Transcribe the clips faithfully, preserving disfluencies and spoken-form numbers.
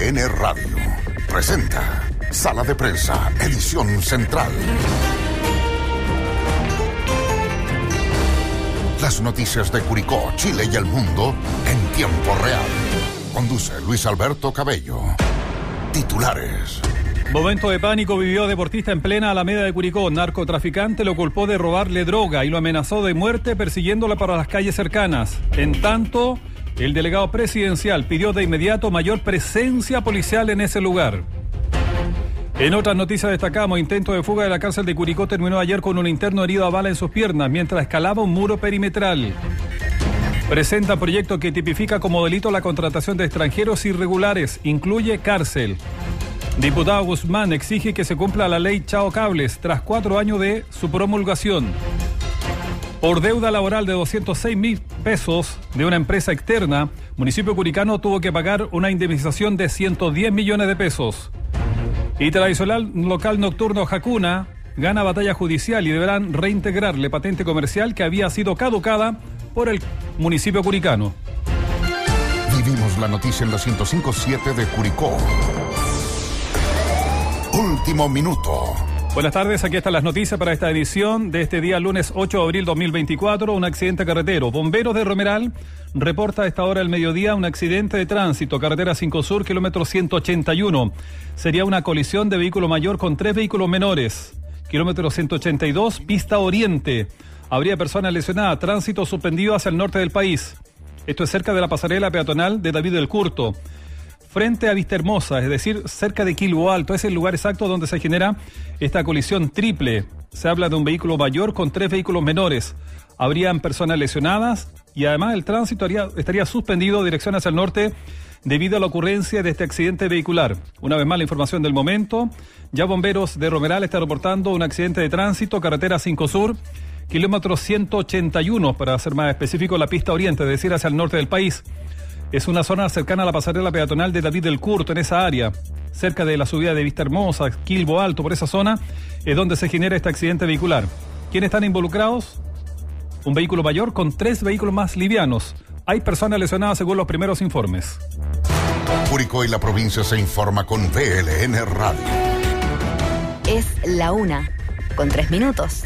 N Radio presenta Sala de Prensa, edición central. Las noticias de Curicó, Chile y el mundo en tiempo real. Conduce Luis Alberto Cabello. Titulares. Momento de pánico vivió deportista en plena Alameda de Curicó. Narcotraficante lo culpó de robarle droga y lo amenazó de muerte persiguiéndola para las calles cercanas. En tanto, el delegado presidencial pidió de inmediato mayor presencia policial en ese lugar. En otras noticias destacamos, intento de fuga de la cárcel de Curicó terminó ayer con un interno herido a bala en sus piernas mientras escalaba un muro perimetral. Presenta proyecto que tipifica como delito la contratación de extranjeros irregulares, incluye cárcel. Diputado Guzmán exige que se cumpla la ley Chao Cables tras cuatro años de su promulgación. Por deuda laboral de doscientos seis mil pesos de una empresa externa, municipio curicano tuvo que pagar una indemnización de ciento diez millones de pesos. Y tradicional local nocturno Jacuna gana batalla judicial y deberán reintegrarle patente comercial que había sido caducada por el municipio curicano. Vivimos la noticia en la ciento cinco punto siete de Curicó. Último minuto. Buenas tardes, aquí están las noticias para esta edición de este día lunes ocho de abril dos mil veinticuatro. Un accidente carretero. Bomberos de Romeral reporta a esta hora del mediodía un accidente de tránsito, carretera cinco Sur, kilómetro ciento ochenta y uno. Sería una colisión de vehículo mayor con tres vehículos menores. Kilómetro ciento ochenta y dos, pista oriente. Habría personas lesionadas, tránsito suspendido hacia el norte del país. Esto es cerca de la pasarela peatonal de David del Curto. Frente a Vista Hermosa, es decir, cerca de Quilbo Alto, es el lugar exacto donde se genera esta colisión triple. Se habla de un vehículo mayor con tres vehículos menores. Habrían personas lesionadas y además el tránsito haría, estaría suspendido dirección hacia el norte debido a la ocurrencia de este accidente vehicular. Una vez más la información del momento. Ya bomberos de Romeral están reportando un accidente de tránsito, carretera cinco Sur, kilómetro ciento ochenta y uno, para ser más específico, la pista oriente, es decir, hacia el norte del país. Es una zona cercana a la pasarela peatonal de David del Curto, en esa área, cerca de la subida de Vista Hermosa, Quilbo Alto, por esa zona, es donde se genera este accidente vehicular. ¿Quiénes están involucrados? Un vehículo mayor con tres vehículos más livianos. Hay personas lesionadas según los primeros informes. Curicó y la provincia se informa con V L N Radio. Es la una, con tres minutos.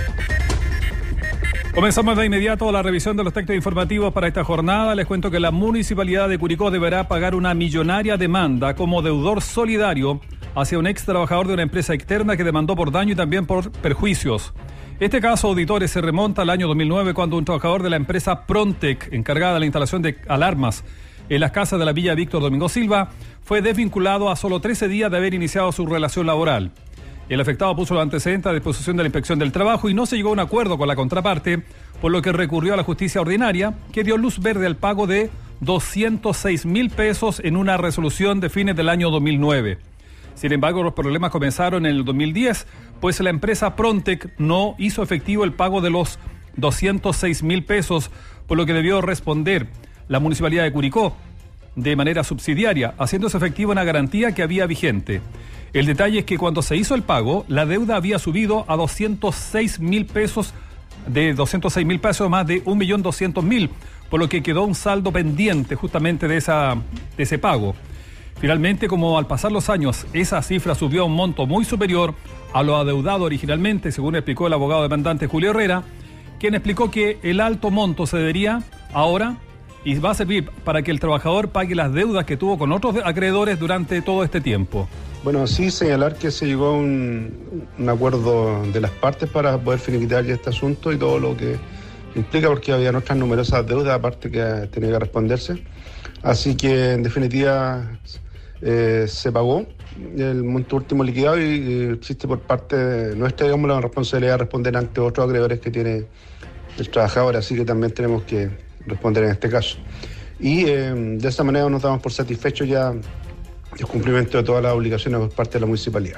Comenzamos de inmediato la revisión de los textos informativos para esta jornada. Les cuento que la Municipalidad de Curicó deberá pagar una millonaria demanda como deudor solidario hacia un ex trabajador de una empresa externa que demandó por daño y también por perjuicios. Este caso, auditores, se remonta al año dos mil nueve cuando un trabajador de la empresa Prontec, encargada de la instalación de alarmas en las casas de la Villa Víctor Domingo Silva, fue desvinculado a solo trece días de haber iniciado su relación laboral. El afectado puso los antecedentes a disposición de la Inspección del Trabajo y no se llegó a un acuerdo con la contraparte, por lo que recurrió a la justicia ordinaria, que dio luz verde al pago de doscientos seis mil pesos en una resolución de fines del año dos mil nueve. Sin embargo, los problemas comenzaron en el dos mil diez, pues la empresa Prontec no hizo efectivo el pago de los doscientos seis mil pesos, por lo que debió responder la Municipalidad de Curicó de manera subsidiaria, haciéndose efectiva una garantía que había vigente. El detalle es que cuando se hizo el pago, la deuda había subido a doscientos seis mil pesos, de doscientos seis mil pesos más de un millón doscientos mil, por lo que quedó un saldo pendiente justamente de, esa, de ese pago. Finalmente, como al pasar los años, esa cifra subió a un monto muy superior a lo adeudado originalmente, según explicó el abogado demandante Julio Herrera, quien explicó que el alto monto se debería ahora y va a servir para que el trabajador pague las deudas que tuvo con otros acreedores durante todo este tiempo. Bueno, sí señalar que se llegó a un, un acuerdo de las partes para poder finiquitar ya este asunto y todo lo que implica, porque había otras numerosas deudas aparte que tenía que responderse. Así que en definitiva eh, se pagó el monto último liquidado y, y existe por parte nuestra, digamos, la responsabilidad de responder ante otros acreedores que tiene el trabajador, así que también tenemos que responder en este caso. Y eh, de esa manera nos damos por satisfechos ya el cumplimiento de todas las obligaciones por parte de la municipalidad.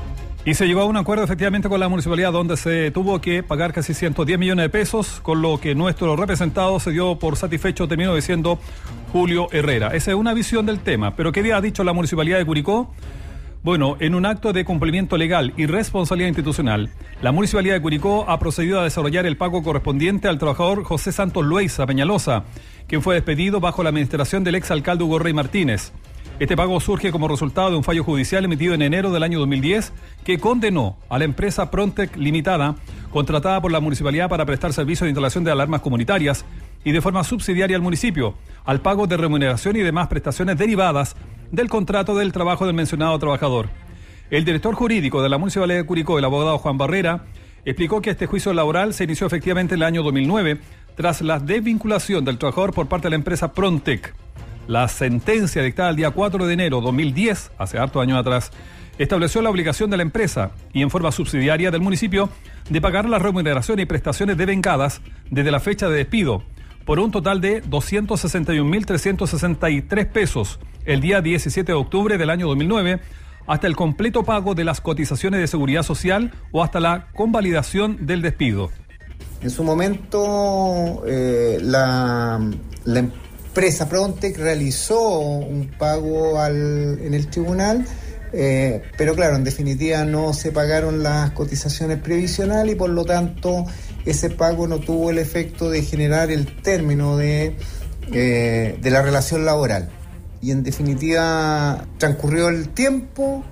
Y se llegó a un acuerdo efectivamente con la municipalidad donde se tuvo que pagar casi ciento diez millones de pesos, con lo que nuestro representado se dio por satisfecho, terminó diciendo Julio Herrera. Esa es una visión del tema, pero ¿qué día ha dicho la municipalidad de Curicó? Bueno, en un acto de cumplimiento legal y responsabilidad institucional, la municipalidad de Curicó ha procedido a desarrollar el pago correspondiente al trabajador José Santos Luisa Peñalosa, quien fue despedido bajo la administración del exalcalde Hugo Rey Martínez. Este pago surge como resultado de un fallo judicial emitido en enero del año dos mil diez que condenó a la empresa Prontec Limitada, contratada por la municipalidad para prestar servicios de instalación de alarmas comunitarias y de forma subsidiaria al municipio, al pago de remuneración y demás prestaciones derivadas del contrato del trabajo del mencionado trabajador. El director jurídico de la Municipalidad de Curicó, el abogado Juan Barrera, explicó que este juicio laboral se inició efectivamente en el año dos mil nueve tras la desvinculación del trabajador por parte de la empresa Prontec. La sentencia dictada el día cuatro de enero de dos mil diez, hace hartos años atrás, estableció la obligación de la empresa y en forma subsidiaria del municipio de pagar las remuneraciones y prestaciones devengadas desde la fecha de despido por un total de doscientos sesenta y un mil trescientos sesenta y tres pesos el día diecisiete de octubre del año dos mil nueve hasta el completo pago de las cotizaciones de seguridad social o hasta la convalidación del despido. En su momento, eh, la, la empresa Prontec realizó un pago al, en el tribunal, eh, pero claro, en definitiva no se pagaron las cotizaciones previsionales y por lo tanto ese pago no tuvo el efecto de generar el término de, eh, de la relación laboral. Y en definitiva transcurrió el tiempo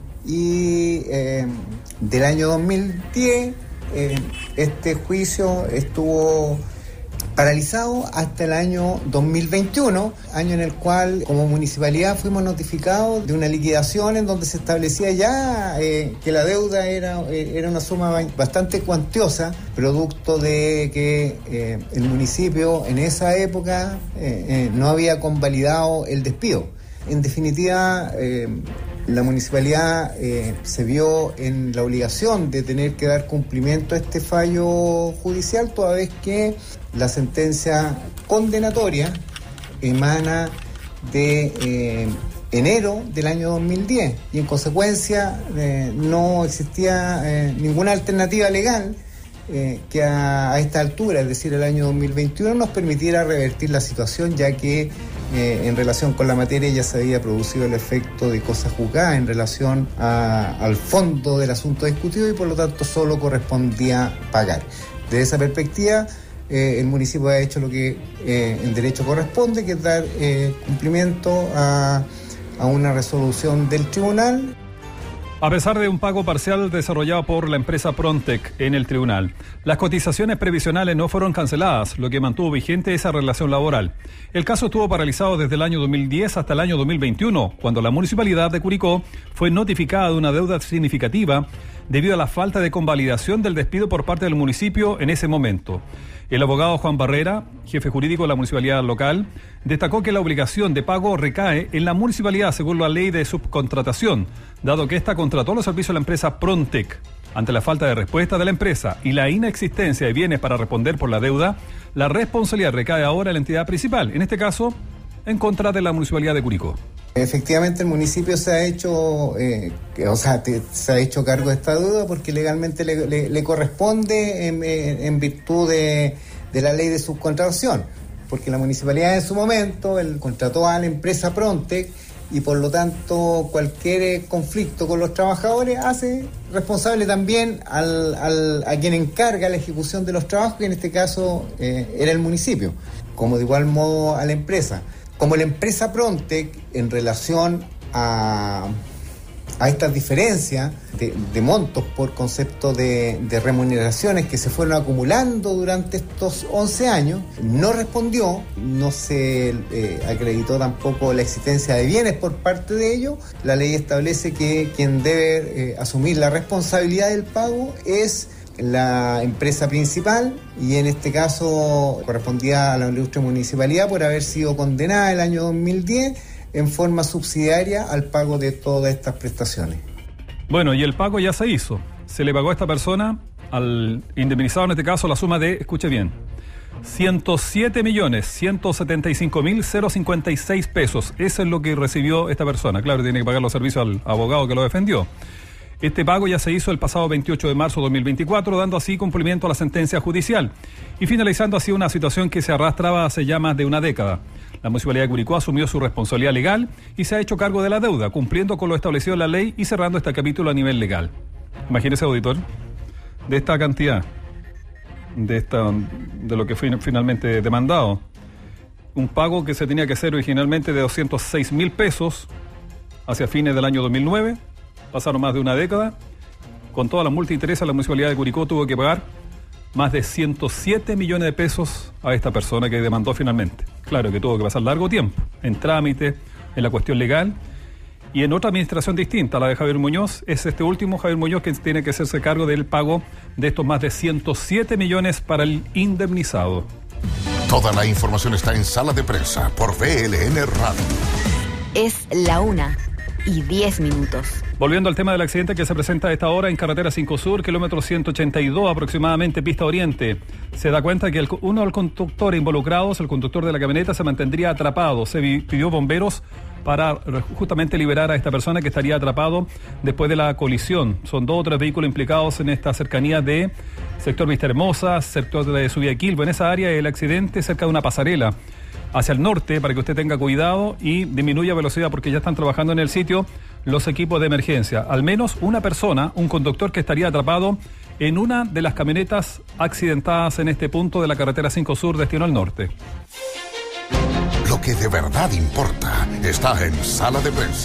y eh, del año dos mil diez eh, este juicio estuvo paralizado hasta el año dos mil veintiuno, año en el cual como municipalidad fuimos notificados de una liquidación en donde se establecía ya eh, que la deuda era, eh, era una suma bastante cuantiosa, producto de que eh, el municipio en esa época eh, eh, no había convalidado el despido. En definitiva, eh, la municipalidad eh, se vio en la obligación de tener que dar cumplimiento a este fallo judicial, toda vez que la sentencia condenatoria emana de eh, enero del año dos mil diez y en consecuencia eh, no existía eh, ninguna alternativa legal eh, que a, a esta altura, es decir, el año dos mil veintiuno, nos permitiera revertir la situación, ya que Eh, en relación con la materia ya se había producido el efecto de cosa juzgada en relación a, al fondo del asunto discutido y por lo tanto solo correspondía pagar. Desde esa perspectiva, eh, el municipio ha hecho lo que eh, en derecho corresponde, que es dar eh, cumplimiento a, a una resolución del tribunal. A pesar de un pago parcial desarrollado por la empresa Prontec en el tribunal, las cotizaciones previsionales no fueron canceladas, lo que mantuvo vigente esa relación laboral. El caso estuvo paralizado desde el año dos mil diez hasta el año dos mil veintiuno, cuando la municipalidad de Curicó fue notificada de una deuda significativa debido a la falta de convalidación del despido por parte del municipio en ese momento. El abogado Juan Barrera, jefe jurídico de la municipalidad local, destacó que la obligación de pago recae en la municipalidad según la ley de subcontratación, dado que ésta contrató los servicios de la empresa Prontec. Ante la falta de respuesta de la empresa y la inexistencia de bienes para responder por la deuda, la responsabilidad recae ahora en la entidad principal, en este caso, en contra de la municipalidad de Curicó. Efectivamente, el municipio se ha hecho, eh, o sea, te, se ha hecho cargo de esta deuda porque legalmente le, le, le corresponde en, en virtud de, de la ley de subcontratación, porque la municipalidad en su momento el, contrató a la empresa Prontec y por lo tanto cualquier conflicto con los trabajadores hace responsable también al, al, a quien encarga la ejecución de los trabajos, que en este caso eh, era el municipio, como de igual modo a la empresa. Como la empresa Prontec, en relación a, a estas diferencias de, de montos por concepto de, de remuneraciones que se fueron acumulando durante estos once años, no respondió, no se eh, acreditó tampoco la existencia de bienes por parte de ellos. La ley establece que quien debe eh, asumir la responsabilidad del pago es la empresa principal, y en este caso correspondía a la ilustre municipalidad por haber sido condenada el año dos mil diez en forma subsidiaria al pago de todas estas prestaciones. Bueno, y el pago ya se hizo. Se le pagó a esta persona, al indemnizado en este caso, la suma de, escuche bien, ciento siete millones ciento setenta y cinco mil cincuenta y seis pesos. Eso es lo que recibió esta persona. Claro, tiene que pagar los servicios al abogado que lo defendió. Este pago ya se hizo el pasado veintiocho de marzo de dos mil veinticuatro, dando así cumplimiento a la sentencia judicial y finalizando así una situación que se arrastraba hace ya más de una década. La Municipalidad de Curicó asumió su responsabilidad legal y se ha hecho cargo de la deuda, cumpliendo con lo establecido en la ley y cerrando este capítulo a nivel legal. Imagínese, auditor, de esta cantidad, de, esta, de lo que fue finalmente demandado, un pago que se tenía que hacer originalmente de doscientos seis mil pesos, hacia fines del año dos mil nueve, pasaron más de una década, con todas las multas e intereses la Municipalidad de Curicó tuvo que pagar más de ciento siete millones de pesos a esta persona que demandó finalmente. Claro que tuvo que pasar largo tiempo, en trámite, en la cuestión legal, y en otra administración distinta, la de Javier Muñoz, es este último Javier Muñoz que tiene que hacerse cargo del pago de estos más de ciento siete millones para el indemnizado. Toda la información está en Sala de Prensa por V L N Radio. Es la una y diez minutos. Volviendo al tema del accidente que se presenta a esta hora en carretera cinco Sur, kilómetro ciento ochenta y dos aproximadamente, pista oriente. Se da cuenta que el, uno de los conductores involucrados, el conductor de la camioneta, se mantendría atrapado. Se pidió bomberos para justamente liberar a esta persona que estaría atrapado después de la colisión. Son dos o tres vehículos implicados en esta cercanía de sector Vista Hermosa, sector de Subida de Quilbo. En esa área el accidente cerca de una pasarela hacia el norte, para que usted tenga cuidado y disminuya velocidad, porque ya están trabajando en el sitio los equipos de emergencia. Al menos una persona, un conductor que estaría atrapado en una de las camionetas accidentadas en este punto de la carretera cinco Sur, destino al norte. Lo que de verdad importa está en Sala de Prensa.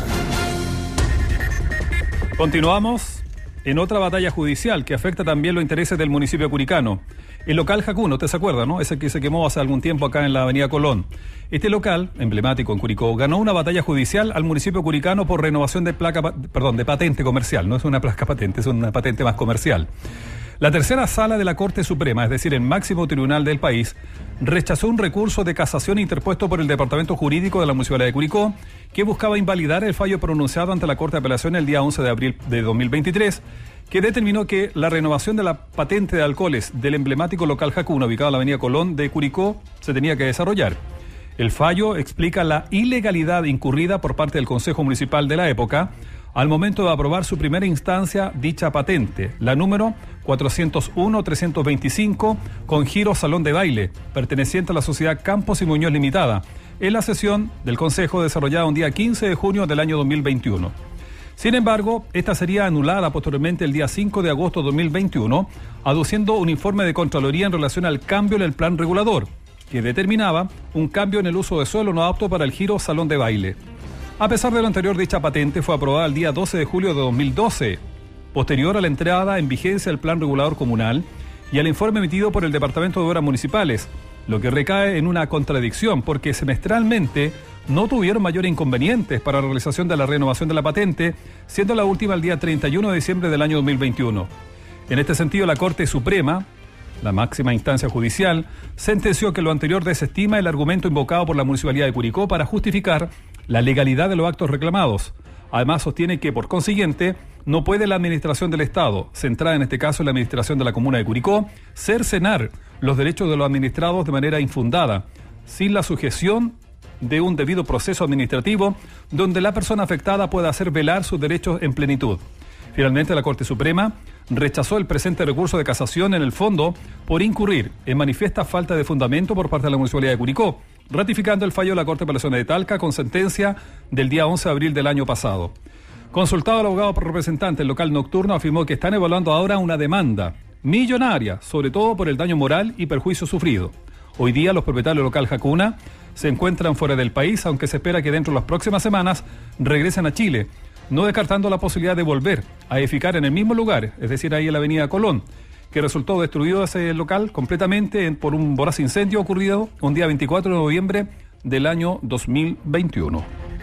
Continuamos en otra batalla judicial que afecta también los intereses del municipio curicano. El local Hakuno, ¿usted se acuerda, no? Ese que se quemó hace algún tiempo acá en la avenida Colón. Este local, emblemático en Curicó, ganó una batalla judicial al municipio curicano por renovación de placa, perdón, de patente comercial. No es una placa patente, es una patente más comercial. La tercera sala de la Corte Suprema, es decir, el máximo tribunal del país, rechazó un recurso de casación interpuesto por el Departamento Jurídico de la Municipalidad de Curicó, que buscaba invalidar el fallo pronunciado ante la Corte de Apelación el día once de abril de dos mil veintitrés, que determinó que la renovación de la patente de alcoholes del emblemático local Hakuno, ubicado en la avenida Colón de Curicó, se tenía que desarrollar. El fallo explica la ilegalidad incurrida por parte del Consejo Municipal de la época al momento de aprobar su primera instancia dicha patente, la número cuatrocientos uno trescientos veinticinco, con giro Salón de Baile, perteneciente a la sociedad Campos y Muñoz Limitada, en la sesión del Consejo desarrollada un día quince de junio del año dos mil veintiuno. Sin embargo, esta sería anulada posteriormente el día cinco de agosto de dos mil veintiuno, aduciendo un informe de Contraloría en relación al cambio en el plan regulador, que determinaba un cambio en el uso de suelo no apto para el giro Salón de Baile. A pesar de lo anterior, dicha patente fue aprobada el día doce de julio de dos mil doce, posterior a la entrada en vigencia del plan regulador comunal y al informe emitido por el Departamento de Obras Municipales, lo que recae en una contradicción, porque semestralmente no tuvieron mayores inconvenientes para la realización de la renovación de la patente, siendo la última el día treinta y uno de diciembre del año dos mil veintiuno. En este sentido, la Corte Suprema, la máxima instancia judicial, sentenció que lo anterior desestima el argumento invocado por la Municipalidad de Curicó para justificar la legalidad de los actos reclamados. Además, sostiene que, por consiguiente, no puede la Administración del Estado, centrada en este caso en la Administración de la Comuna de Curicó, cercenar los derechos de los administrados de manera infundada, sin la sujeción de un debido proceso administrativo donde la persona afectada pueda hacer velar sus derechos en plenitud. Finalmente, la Corte Suprema rechazó el presente recurso de casación en el fondo por incurrir en manifiesta falta de fundamento por parte de la Municipalidad de Curicó, ratificando el fallo de la Corte de Apelaciones de Talca con sentencia del día once de abril del año pasado. Consultado al abogado por representante, el local nocturno afirmó que están evaluando ahora una demanda millonaria, sobre todo por el daño moral y perjuicio sufrido. Hoy día los propietarios del local Hakuno se encuentran fuera del país, aunque se espera que dentro de las próximas semanas regresen a Chile, no descartando la posibilidad de volver a edificar en el mismo lugar, es decir, ahí en la avenida Colón, que resultó destruido ese local completamente por un voraz incendio ocurrido un día veinticuatro de noviembre del año dos mil veintiuno.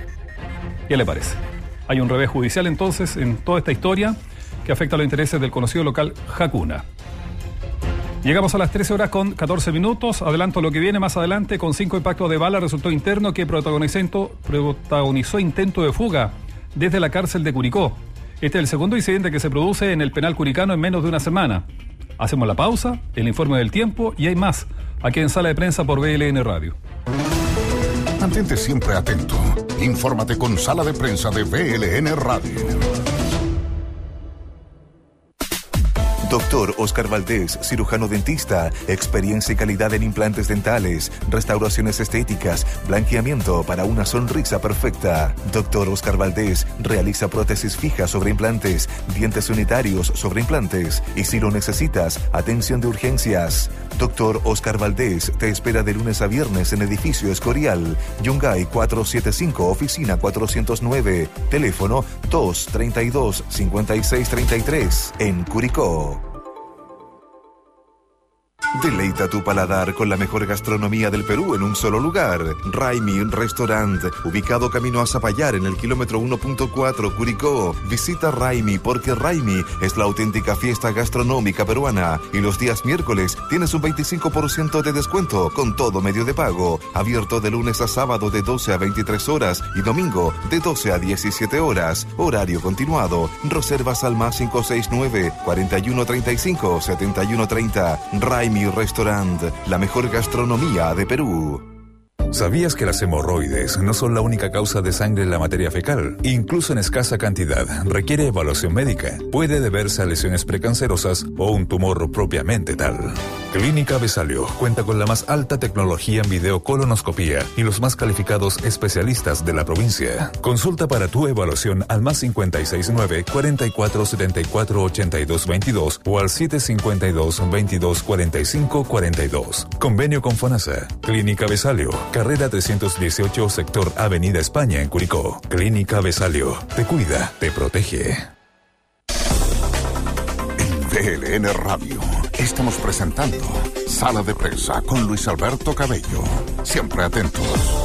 ¿Qué le parece? Hay un revés judicial entonces en toda esta historia que afecta a los intereses del conocido local Hakuno. Llegamos a las trece horas con catorce minutos. Adelanto lo que viene más adelante. Con cinco impactos de bala resultó interno que protagonizó, protagonizó intento de fuga desde la cárcel de Curicó. Este es el segundo incidente que se produce en el penal curicano en menos de una semana. Hacemos la pausa, el informe del tiempo y hay más aquí en Sala de Prensa por V L N Radio. Mantente siempre atento. Infórmate con Sala de Prensa de V L N Radio. Doctor Oscar Valdés, cirujano dentista, experiencia y calidad en implantes dentales, restauraciones estéticas, blanqueamiento para una sonrisa perfecta. Doctor Oscar Valdés realiza prótesis fijas sobre implantes, dientes unitarios sobre implantes y si lo necesitas, atención de urgencias. Doctor Oscar Valdés te espera de lunes a viernes en edificio Escorial, Yungay cuatrocientos setenta y cinco, oficina cuatrocientos nueve, teléfono dos treinta y dos, cincuenta y seis treinta y tres, en Curicó. Deleita tu paladar con la mejor gastronomía del Perú en un solo lugar. Raimi Restaurant, ubicado camino a Zapallar en el kilómetro uno punto cuatro, Curicó. Visita Raimi porque Raimi es la auténtica fiesta gastronómica peruana. Y los días miércoles tienes un veinticinco por ciento de descuento con todo medio de pago. Abierto de lunes a sábado de doce a veintitrés horas y domingo de doce a diecisiete horas. Horario continuado. Reservas al más cinco seis nueve, cuarenta y uno treinta y cinco, setenta y uno treinta. Raimi Restaurant, la mejor gastronomía de Perú. ¿Sabías que las hemorroides no son la única causa de sangre en la materia fecal? Incluso en escasa cantidad, requiere evaluación médica. Puede deberse a lesiones precancerosas o un tumor propiamente tal. Clínica Besalio cuenta con la más alta tecnología en videocolonoscopía y los más calificados especialistas de la provincia. Consulta para tu evaluación al más cinco seis nueve, cuarenta y cuatro setenta y cuatro ochenta y dos veintidós o al siete cinco dos, veintidós cuarenta y cinco cuarenta y dos. Convenio con FONASA. Clínica Besalio, carrera trescientos dieciocho, sector Avenida España en Curicó. Clínica Besalio, te cuida, te protege. En V L N Radio estamos presentando Sala de Prensa con Luis Alberto Cabello. Siempre atentos.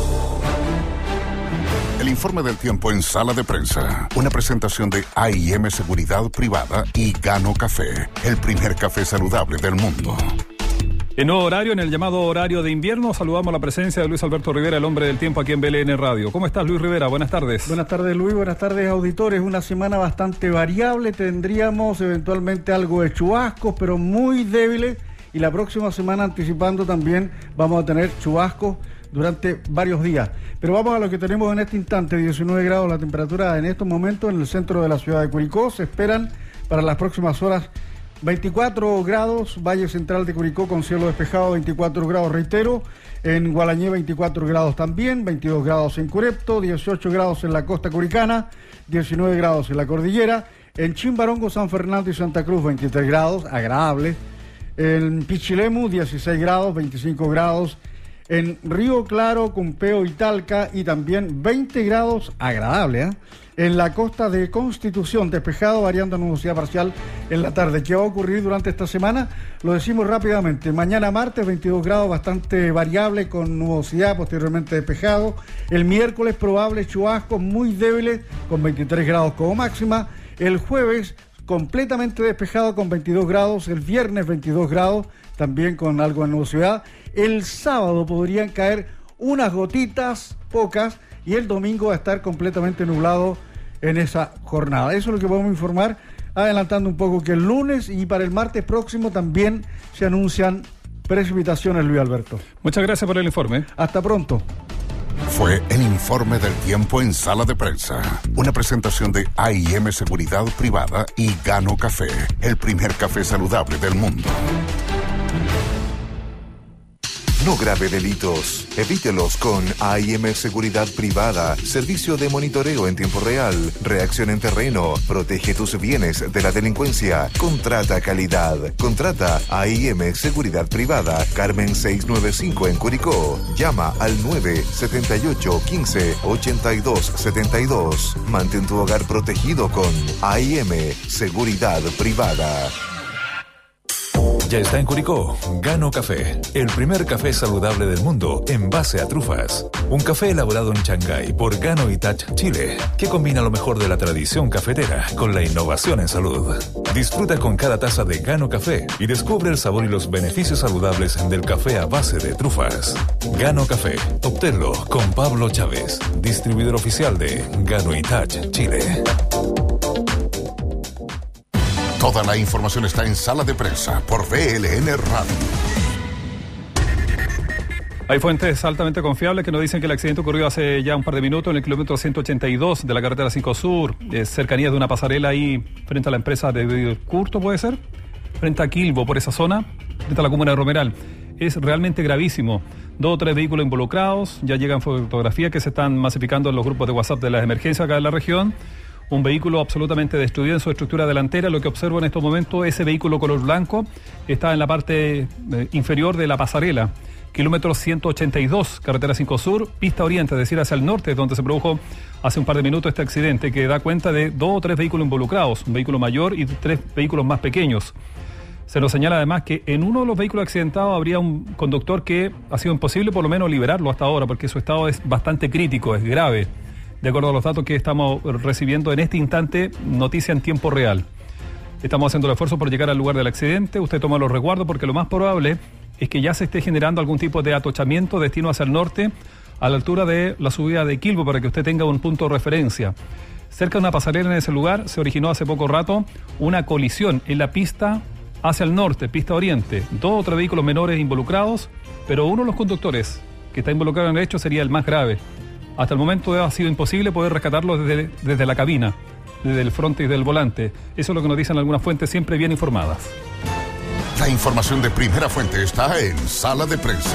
El informe del tiempo en Sala de Prensa. Una presentación de A I M Seguridad Privada y Gano Café, el primer café saludable del mundo. En nuevo horario, en el llamado horario de invierno, saludamos la presencia de Luis Alberto Rivera, el hombre del tiempo aquí en V L N Radio. ¿Cómo estás, Luis Rivera? Buenas tardes. Buenas tardes, Luis. Buenas tardes, auditores. Una semana bastante variable. Tendríamos eventualmente algo de chubascos, pero muy débiles. Y la próxima semana, anticipando también, vamos a tener chubascos durante varios días. Pero vamos a lo que tenemos en este instante. diecinueve grados la temperatura en estos momentos en el centro de la ciudad de Curicó. Se esperan para las próximas horas veinticuatro grados, Valle Central de Curicó con cielo despejado, veinticuatro grados, reitero, en Gualañé veinticuatro grados también, veintidós grados en Curepto, dieciocho grados en la costa curicana, diecinueve grados en la cordillera, en Chimbarongo, San Fernando y Santa Cruz veintitrés grados, agradable, en Pichilemu dieciséis grados, veinticinco grados, en Río Claro, Cumpeo y Talca y también veinte grados, agradable, ¿eh? En la costa de Constitución, despejado, variando nubosidad parcial en la tarde. ¿Qué va a ocurrir durante esta semana? Lo decimos rápidamente. Mañana martes, veintidós grados, bastante variable, con nubosidad, posteriormente despejado. El miércoles, probable chubascos muy débiles, con veintitrés grados como máxima. El jueves, completamente despejado, con veintidós grados. El viernes, veintidós grados, también con algo de nubosidad. El sábado podrían caer unas gotitas, pocas, y el domingo va a estar completamente nublado en esa jornada. Eso es lo que podemos informar, adelantando un poco que el lunes y para el martes próximo también se anuncian precipitaciones, Luis Alberto. Muchas gracias por el informe. Hasta pronto. Fue el informe del tiempo en Sala de Prensa. Una presentación de A I M Seguridad Privada y Gano Café, el primer café saludable del mundo. No grave delitos. Evítelos con A I M Seguridad Privada, servicio de monitoreo en tiempo real, reacción en terreno, protege tus bienes de la delincuencia, contrata calidad. Contrata A I M Seguridad Privada, Carmen seiscientos noventa y cinco en Curicó. Llama al nueve setenta y ocho, quince, ochenta y dos setenta y dos. Mantén tu hogar protegido con A I M Seguridad Privada. Ya está en Curicó, Gano Café, el primer café saludable del mundo en base a trufas. Un café elaborado en Shanghái por Gano Itachi Chile, que combina lo mejor de la tradición cafetera con la innovación en salud. Disfruta con cada taza de Gano Café y descubre el sabor y los beneficios saludables del café a base de trufas. Gano Café, obténlo con Pablo Chávez, distribuidor oficial de Gano Itachi Chile. Toda la información está en Sala de Prensa por V L N Radio. Hay fuentes altamente confiables que nos dicen que el accidente ocurrió hace ya un par de minutos en el kilómetro ciento ochenta y dos de la carretera cinco Sur, eh, cercanías de una pasarela ahí frente a la empresa de Curto, ¿puede ser? frente a Quilbo, por esa zona, frente a la comuna de Romeral. Es realmente gravísimo. Dos o tres vehículos involucrados, ya llegan fotografías que se están masificando en los grupos de WhatsApp de las emergencias acá en la región. Un vehículo absolutamente destruido en su estructura delantera. Lo que observo en estos momentos, ese vehículo color blanco está en la parte eh, inferior de la pasarela. Kilómetro ciento ochenta y dos, carretera cinco Sur, pista oriente, es decir, hacia el norte, donde se produjo hace un par de minutos este accidente, que da cuenta de dos o tres vehículos involucrados, un vehículo mayor y tres vehículos más pequeños. Se nos señala además que en uno de los vehículos accidentados habría un conductor que ha sido imposible por lo menos liberarlo hasta ahora, porque su estado es bastante crítico, es grave. De acuerdo a los datos que estamos recibiendo en este instante, noticia en tiempo real. Estamos haciendo el esfuerzo por llegar al lugar del accidente. Usted toma los resguardos porque lo más probable es que ya se esté generando algún tipo de atochamiento destino hacia el norte, a la altura de la subida de Quilbo, para que usted tenga un punto de referencia. Cerca de una pasarela en ese lugar se originó hace poco rato una colisión en la pista hacia el norte, pista oriente. Dos o tres vehículos menores involucrados, pero uno de los conductores que está involucrado en el hecho sería el más grave. Hasta el momento ha sido imposible poder rescatarlo desde, desde la cabina, desde el frente y del volante. Eso es lo que nos dicen algunas fuentes siempre bien informadas. La información de primera fuente está en Sala de Prensa.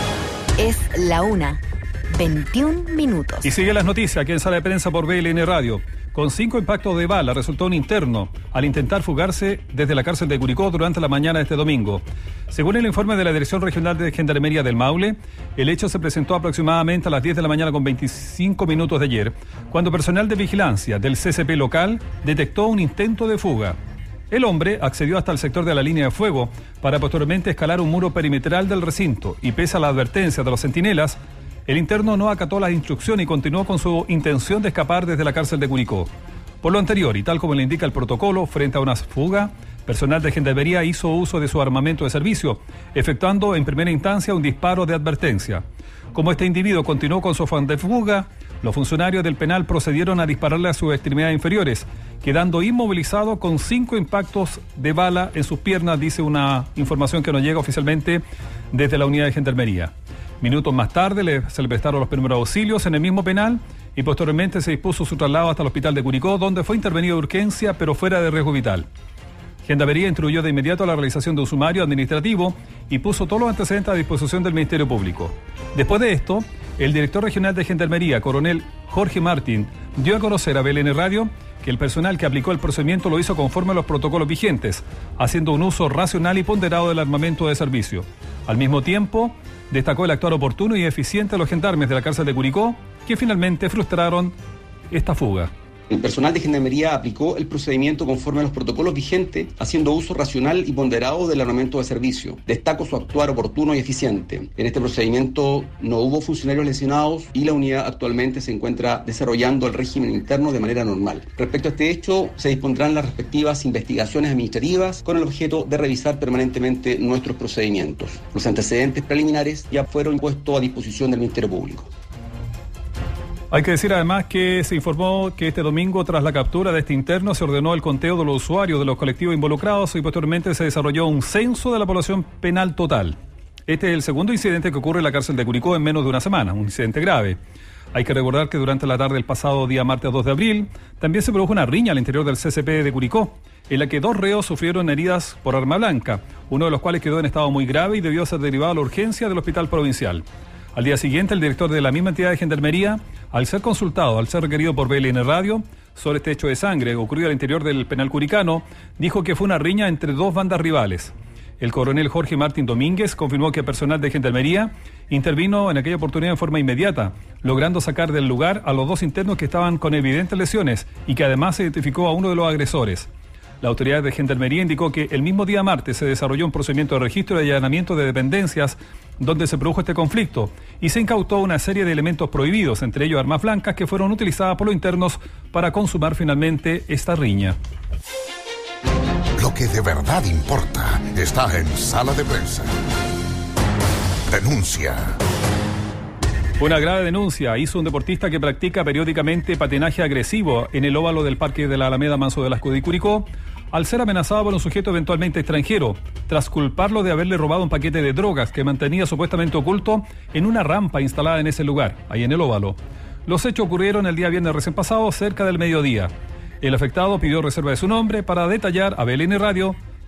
Es la una, veintiún minutos. Y sigue las noticias aquí en Sala de Prensa por B L N Radio. Con cinco impactos de bala resultó un interno al intentar fugarse desde la cárcel de Curicó durante la mañana de este domingo. Según el informe de la Dirección Regional de Gendarmería del Maule, el hecho se presentó aproximadamente a las diez de la mañana con veinticinco minutos de ayer, cuando personal de vigilancia del C C P local detectó un intento de fuga. El hombre accedió hasta el sector de la línea de fuego para posteriormente escalar un muro perimetral del recinto y, pese a la advertencia de los centinelas, el interno no acató las instrucciones y continuó con su intención de escapar desde la cárcel de Curicó. Por lo anterior, y tal como le indica el protocolo, frente a una fuga, personal de Gendarmería hizo uso de su armamento de servicio, efectuando en primera instancia un disparo de advertencia. Como este individuo continuó con su afán de fuga, los funcionarios del penal procedieron a dispararle a sus extremidades inferiores, quedando inmovilizado con cinco impactos de bala en sus piernas, dice una información que nos llega oficialmente desde la unidad de Gendarmería. Minutos más tarde le, se le prestaron los primeros auxilios en el mismo penal y posteriormente se dispuso su traslado hasta el hospital de Curicó, donde fue intervenido de urgencia, pero fuera de riesgo vital. Gendarmería instruyó de inmediato la realización de un sumario administrativo y puso todos los antecedentes a disposición del Ministerio Público. Después de esto, el director regional de Gendarmería, coronel Jorge Martín, dio a conocer a B L N Radio que el personal que aplicó el procedimiento lo hizo conforme a los protocolos vigentes, haciendo un uso racional y ponderado del armamento de servicio. Al mismo tiempo, destacó el actuar oportuno y eficiente de los gendarmes de la cárcel de Curicó, que finalmente frustraron esta fuga. El personal de Gendarmería aplicó el procedimiento conforme a los protocolos vigentes, haciendo uso racional y ponderado del armamento de servicio. Destaco su actuar oportuno y eficiente. En este procedimiento no hubo funcionarios lesionados y la unidad actualmente se encuentra desarrollando el régimen interno de manera normal. Respecto a este hecho, se dispondrán las respectivas investigaciones administrativas con el objeto de revisar permanentemente nuestros procedimientos. Los antecedentes preliminares ya fueron puestos a disposición del Ministerio Público. Hay que decir además que se informó que este domingo, tras la captura de este interno, se ordenó el conteo de los usuarios de los colectivos involucrados y posteriormente se desarrolló un censo de la población penal total. Este es el segundo incidente que ocurre en la cárcel de Curicó en menos de una semana, un incidente grave. Hay que recordar que durante la tarde del pasado día martes dos de abril, también se produjo una riña al interior del C C P de Curicó, en la que dos reos sufrieron heridas por arma blanca, uno de los cuales quedó en estado muy grave y debió ser derivado a la urgencia del hospital provincial. Al día siguiente, el director de la misma entidad de Gendarmería, al ser consultado, al ser requerido por B L N Radio sobre este hecho de sangre ocurrido al interior del penal curicano, dijo que fue una riña entre dos bandas rivales. El coronel Jorge Martín Domínguez confirmó que personal de Gendarmería intervino en aquella oportunidad en forma inmediata, logrando sacar del lugar a los dos internos que estaban con evidentes lesiones y que además se identificó a uno de los agresores. La autoridad de Gendarmería indicó que el mismo día martes se desarrolló un procedimiento de registro y allanamiento de dependencias donde se produjo este conflicto y se incautó una serie de elementos prohibidos, entre ellos armas blancas que fueron utilizadas por los internos para consumar finalmente esta riña. Lo que de verdad importa está en Sala de Prensa. Denuncia. Una grave denuncia hizo un deportista que practica periódicamente patinaje agresivo en el óvalo del Parque de la Alameda Manso de Lascaux de Curicó, al ser amenazado por un sujeto eventualmente extranjero, tras culparlo de haberle robado un paquete de drogas que mantenía supuestamente oculto en una rampa instalada en ese lugar, ahí en el óvalo. Los hechos ocurrieron el día viernes recién pasado, cerca del mediodía. El afectado pidió reserva de su nombre para detallar a B L N Radio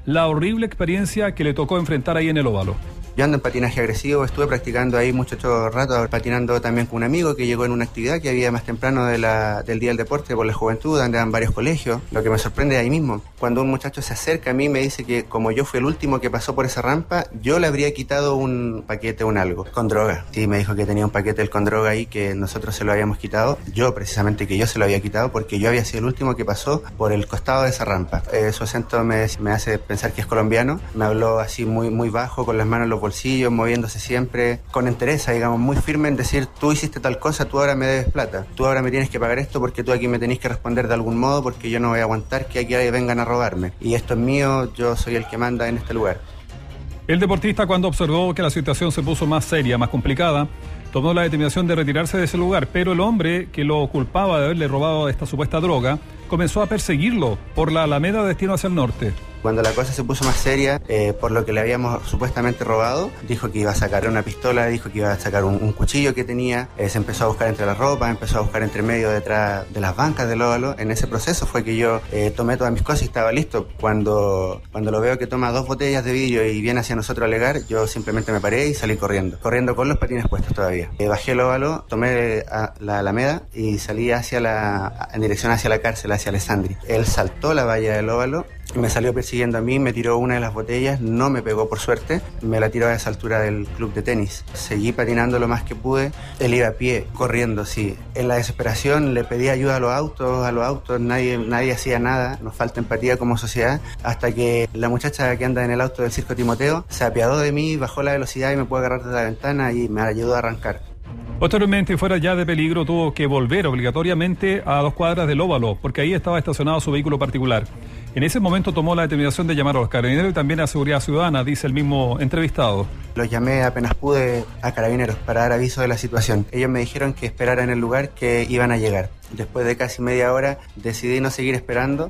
la horrible experiencia que le tocó enfrentar ahí en el óvalo. Yo ando en patinaje agresivo, estuve practicando ahí mucho rato, patinando también con un amigo que llegó en una actividad que había más temprano de la, del Día del Deporte por la Juventud, donde eran varios colegios. Lo que me sorprende ahí mismo, cuando un muchacho se acerca a mí me dice que como yo fui el último que pasó por esa rampa, yo le habría quitado un paquete o un algo, con droga. Sí, me dijo que tenía un paquete con droga ahí que nosotros se lo habíamos quitado, yo precisamente que yo se lo había quitado porque yo había sido el último que pasó por el costado de esa rampa. Eh, su acento me, me hace pensar que es colombiano, me habló así muy, muy bajo, con las manos en los bolsillos, moviéndose siempre con entereza, digamos, muy firme en decir, tú hiciste tal cosa, tú ahora me debes plata, tú ahora me tienes que pagar esto porque tú aquí me tenés que responder de algún modo porque yo no voy a aguantar que aquí vengan a robarme y esto es mío, yo soy el que manda en este lugar. El deportista, cuando observó que la situación se puso más seria, más complicada, tomó la determinación de retirarse de ese lugar, pero el hombre que lo culpaba de haberle robado esta supuesta droga comenzó a perseguirlo por la Alameda destino hacia el norte. Cuando la cosa se puso más seria, eh, por lo que le habíamos supuestamente robado, dijo que iba a sacar una pistola, dijo que iba a sacar un, un cuchillo que tenía, eh, se empezó a buscar entre la ropa, empezó a buscar entre medio detrás de las bancas del óvalo. En ese proceso fue que yo eh, tomé todas mis cosas y estaba listo. Cuando, cuando lo veo que toma dos botellas de vidrio y viene hacia nosotros a alegar, yo simplemente me paré y salí corriendo, corriendo con los patines puestos todavía. Eh, bajé el óvalo, tomé a la Alameda y salí hacia la, en dirección hacia la cárcel, hacia Alessandri. Él saltó la valla del óvalo, me salió persiguiendo a mí, me tiró una de las botellas, no me pegó por suerte, me la tiró a esa altura del club de tenis. Seguí patinando lo más que pude, él iba a pie, corriendo, sí. En la desesperación le pedí ayuda a los autos, a los autos, nadie, nadie hacía nada, nos falta empatía como sociedad, hasta que la muchacha que anda en el auto del Circo Timoteo se apiadó de mí, bajó la velocidad y me pudo agarrar desde la ventana y me ayudó a arrancar. Posteriormente, fuera ya de peligro, tuvo que volver obligatoriamente a dos cuadras del óvalo, porque ahí estaba estacionado su vehículo particular. En ese momento tomó la determinación de llamar a los carabineros y también a Seguridad Ciudadana, dice el mismo entrevistado. Los llamé apenas pude a carabineros para dar aviso de la situación. Ellos me dijeron que esperara en el lugar, que iban a llegar. Después de casi media hora decidí no seguir esperando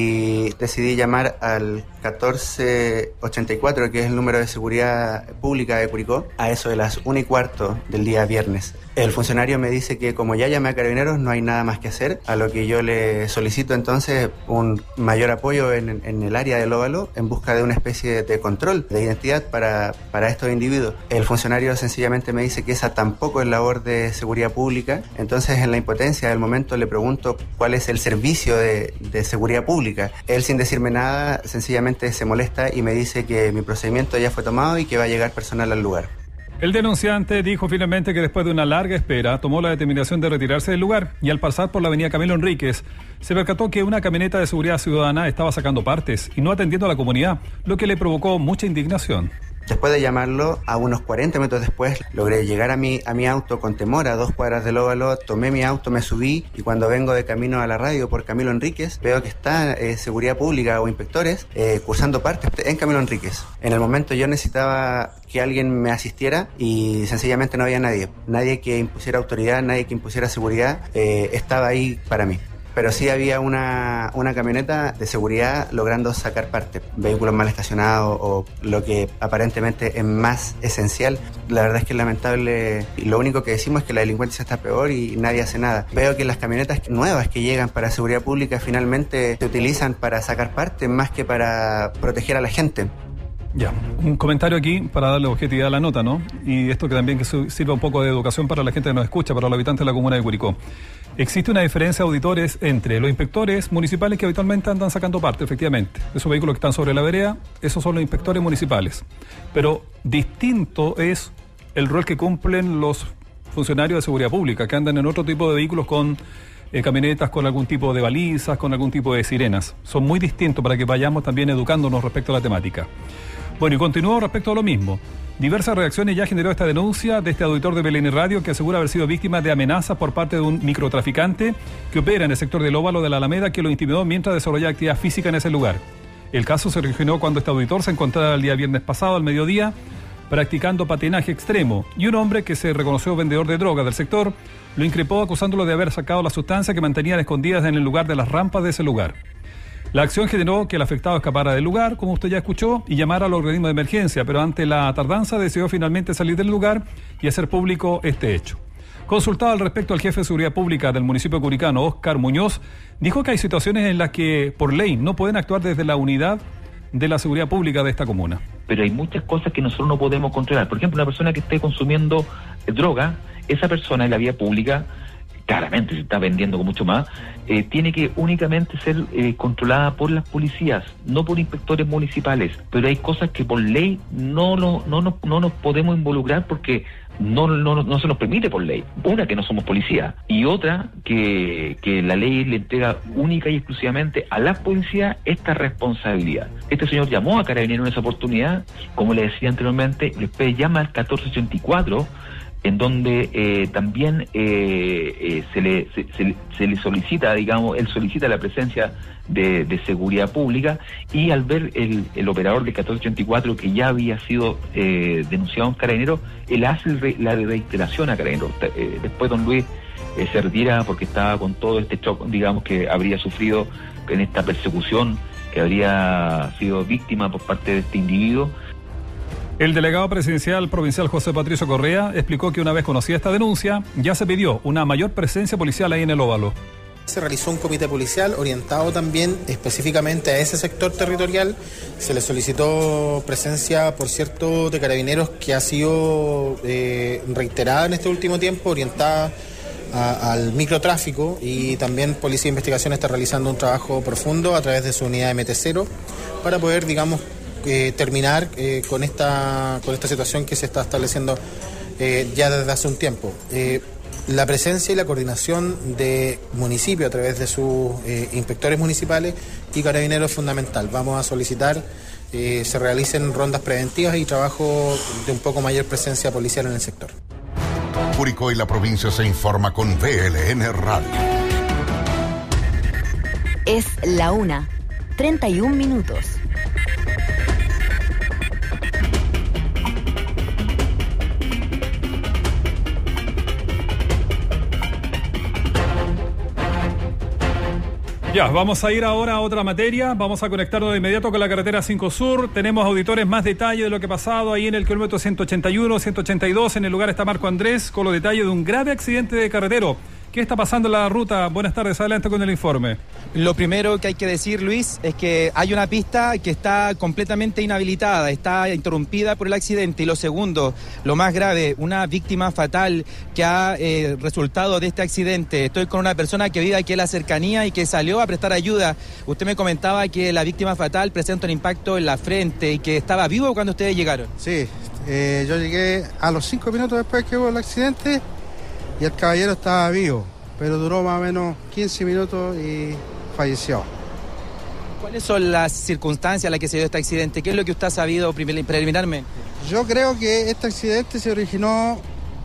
y decidí llamar al catorce ochenta y cuatro, que es el número de seguridad pública de Curicó, a eso de las una y cuarto del día viernes. El funcionario me dice que como ya llamé a carabineros no hay nada más que hacer, a lo que yo le solicito entonces un mayor apoyo en, en el área del óvalo en busca de una especie de control de identidad para, para estos individuos. El funcionario sencillamente me dice que esa tampoco es labor de seguridad pública, entonces en la impotencia del momento le pregunto cuál es el servicio de, de seguridad pública. Él, sin decirme nada, sencillamente se molesta y me dice que mi procedimiento ya fue tomado y que va a llegar personal al lugar. El denunciante dijo finalmente que después de una larga espera tomó la determinación de retirarse del lugar y al pasar por la avenida Camilo Enríquez se percató que una camioneta de seguridad ciudadana estaba sacando partes y no atendiendo a la comunidad, lo que le provocó mucha indignación. Después de llamarlo, a unos cuarenta metros después, logré llegar a mi, a mi auto con temor a dos cuadras del óvalo, tomé mi auto, me subí y cuando vengo de camino a la radio por Camilo Enríquez, veo que está eh, seguridad pública o inspectores eh, cursando partes en Camilo Enríquez. En el momento yo necesitaba que alguien me asistiera y sencillamente no había nadie. Nadie que impusiera autoridad, nadie que impusiera seguridad, eh, estaba ahí para mí. Pero sí había una, una camioneta de seguridad logrando sacar parte, vehículos mal estacionados o lo que aparentemente es más esencial. La verdad es que es lamentable y lo único que decimos es que la delincuencia está peor y nadie hace nada. Veo que las camionetas nuevas que llegan para seguridad pública finalmente se utilizan para sacar parte más que para proteger a la gente. Ya, un comentario aquí para darle objetividad a la nota, ¿no? Y esto que también que sirva un poco de educación para la gente que nos escucha, para los habitantes de la comuna de Curicó. Existe una diferencia, auditores, entre los inspectores municipales que habitualmente andan sacando parte, efectivamente. Esos vehículos que están sobre la vereda, esos son los inspectores municipales. Pero distinto es el rol que cumplen los funcionarios de seguridad pública, que andan en otro tipo de vehículos con eh, camionetas, con algún tipo de balizas, con algún tipo de sirenas. Son muy distintos para que vayamos también educándonos respecto a la temática. Bueno, y continúo respecto a lo mismo. Diversas reacciones ya generó esta denuncia de este auditor de B L N Radio que asegura haber sido víctima de amenazas por parte de un microtraficante que opera en el sector del óvalo de la Alameda, que lo intimidó mientras desarrollaba actividad física en ese lugar. El caso se originó cuando este auditor se encontraba el día viernes pasado al mediodía practicando patinaje extremo y un hombre que se reconoció vendedor de drogas del sector lo increpó acusándolo de haber sacado la sustancia que mantenían escondidas en el lugar de las rampas de ese lugar. La acción generó que el afectado escapara del lugar, como usted ya escuchó, y llamara al organismo de emergencia, pero ante la tardanza decidió finalmente salir del lugar y hacer público este hecho. Consultado al respecto, al jefe de seguridad pública del municipio de Curicano, Óscar Muñoz, dijo que hay situaciones en las que por ley no pueden actuar desde la unidad de la seguridad pública de esta comuna. Pero hay muchas cosas que nosotros no podemos controlar. Por ejemplo, una persona que esté consumiendo eh, droga, esa persona en la vía pública, claramente se está vendiendo con mucho más, eh, tiene que únicamente ser eh, controlada por las policías, no por inspectores municipales. Pero hay cosas que por ley no, no, no, no, no nos podemos involucrar porque no, no, no se nos permite por ley. Una, que no somos policía, y otra, que, que la ley le entrega única y exclusivamente a las policías esta responsabilidad. Este señor llamó a Carabineros en esa oportunidad, como le decía anteriormente, después llama al catorce ochenta y cuatro, en donde eh, también eh, eh, se, le, se, se, se le solicita, digamos, él solicita la presencia de, de seguridad pública, y al ver el, el operador de catorce ochenta y cuatro que ya había sido eh, denunciado en Carabineros, él hace el re, la reiteración a Carabineros. Eh, después don Luis eh, se retira porque estaba con todo este shock, digamos, que habría sufrido en esta persecución, que habría sido víctima por parte de este individuo. El delegado presidencial provincial José Patricio Correa explicó que una vez conocida esta denuncia, ya se pidió una mayor presencia policial ahí en el Óvalo. Se realizó un comité policial orientado también específicamente a ese sector territorial. Se le solicitó presencia, por cierto, de Carabineros, que ha sido eh, reiterada en este último tiempo, orientada a, al microtráfico, y también Policía de Investigación está realizando un trabajo profundo a través de su unidad M T cero para poder, digamos, Eh, terminar eh, con esta con esta situación que se está estableciendo eh, ya desde hace un tiempo. Eh, la presencia y la coordinación de municipio a través de sus eh, inspectores municipales y Carabineros es fundamental. Vamos a solicitar eh, se realicen rondas preventivas y trabajo de un poco mayor presencia policial en el sector. Curicó y la provincia se informa con B L N Radio. Es la una, treinta y un minutos. Ya, vamos a ir ahora a otra materia, vamos a conectarnos de inmediato con la carretera cinco Sur, tenemos auditores más detalle de lo que ha pasado ahí en el kilómetro ciento ochenta y uno, ciento ochenta y dos, en el lugar está Marco Andrés con los detalles de un grave accidente de carretero. ¿Qué está pasando en la ruta? Buenas tardes, adelante con el informe. Lo primero que hay que decir, Luis, es que hay una pista que está completamente inhabilitada, está interrumpida por el accidente. Y lo segundo, lo más grave, una víctima fatal que ha eh, resultado de este accidente. Estoy con una persona que vive aquí en la cercanía y que salió a prestar ayuda. Usted me comentaba que la víctima fatal presenta un impacto en la frente y que estaba vivo cuando ustedes llegaron. Sí, eh, yo llegué a los cinco minutos después que hubo el accidente y el caballero estaba vivo, pero duró más o menos quince minutos y falleció. ¿Cuáles son las circunstancias en las que se dio este accidente? ¿Qué es lo que usted ha sabido preliminarmente? Yo creo que este accidente se originó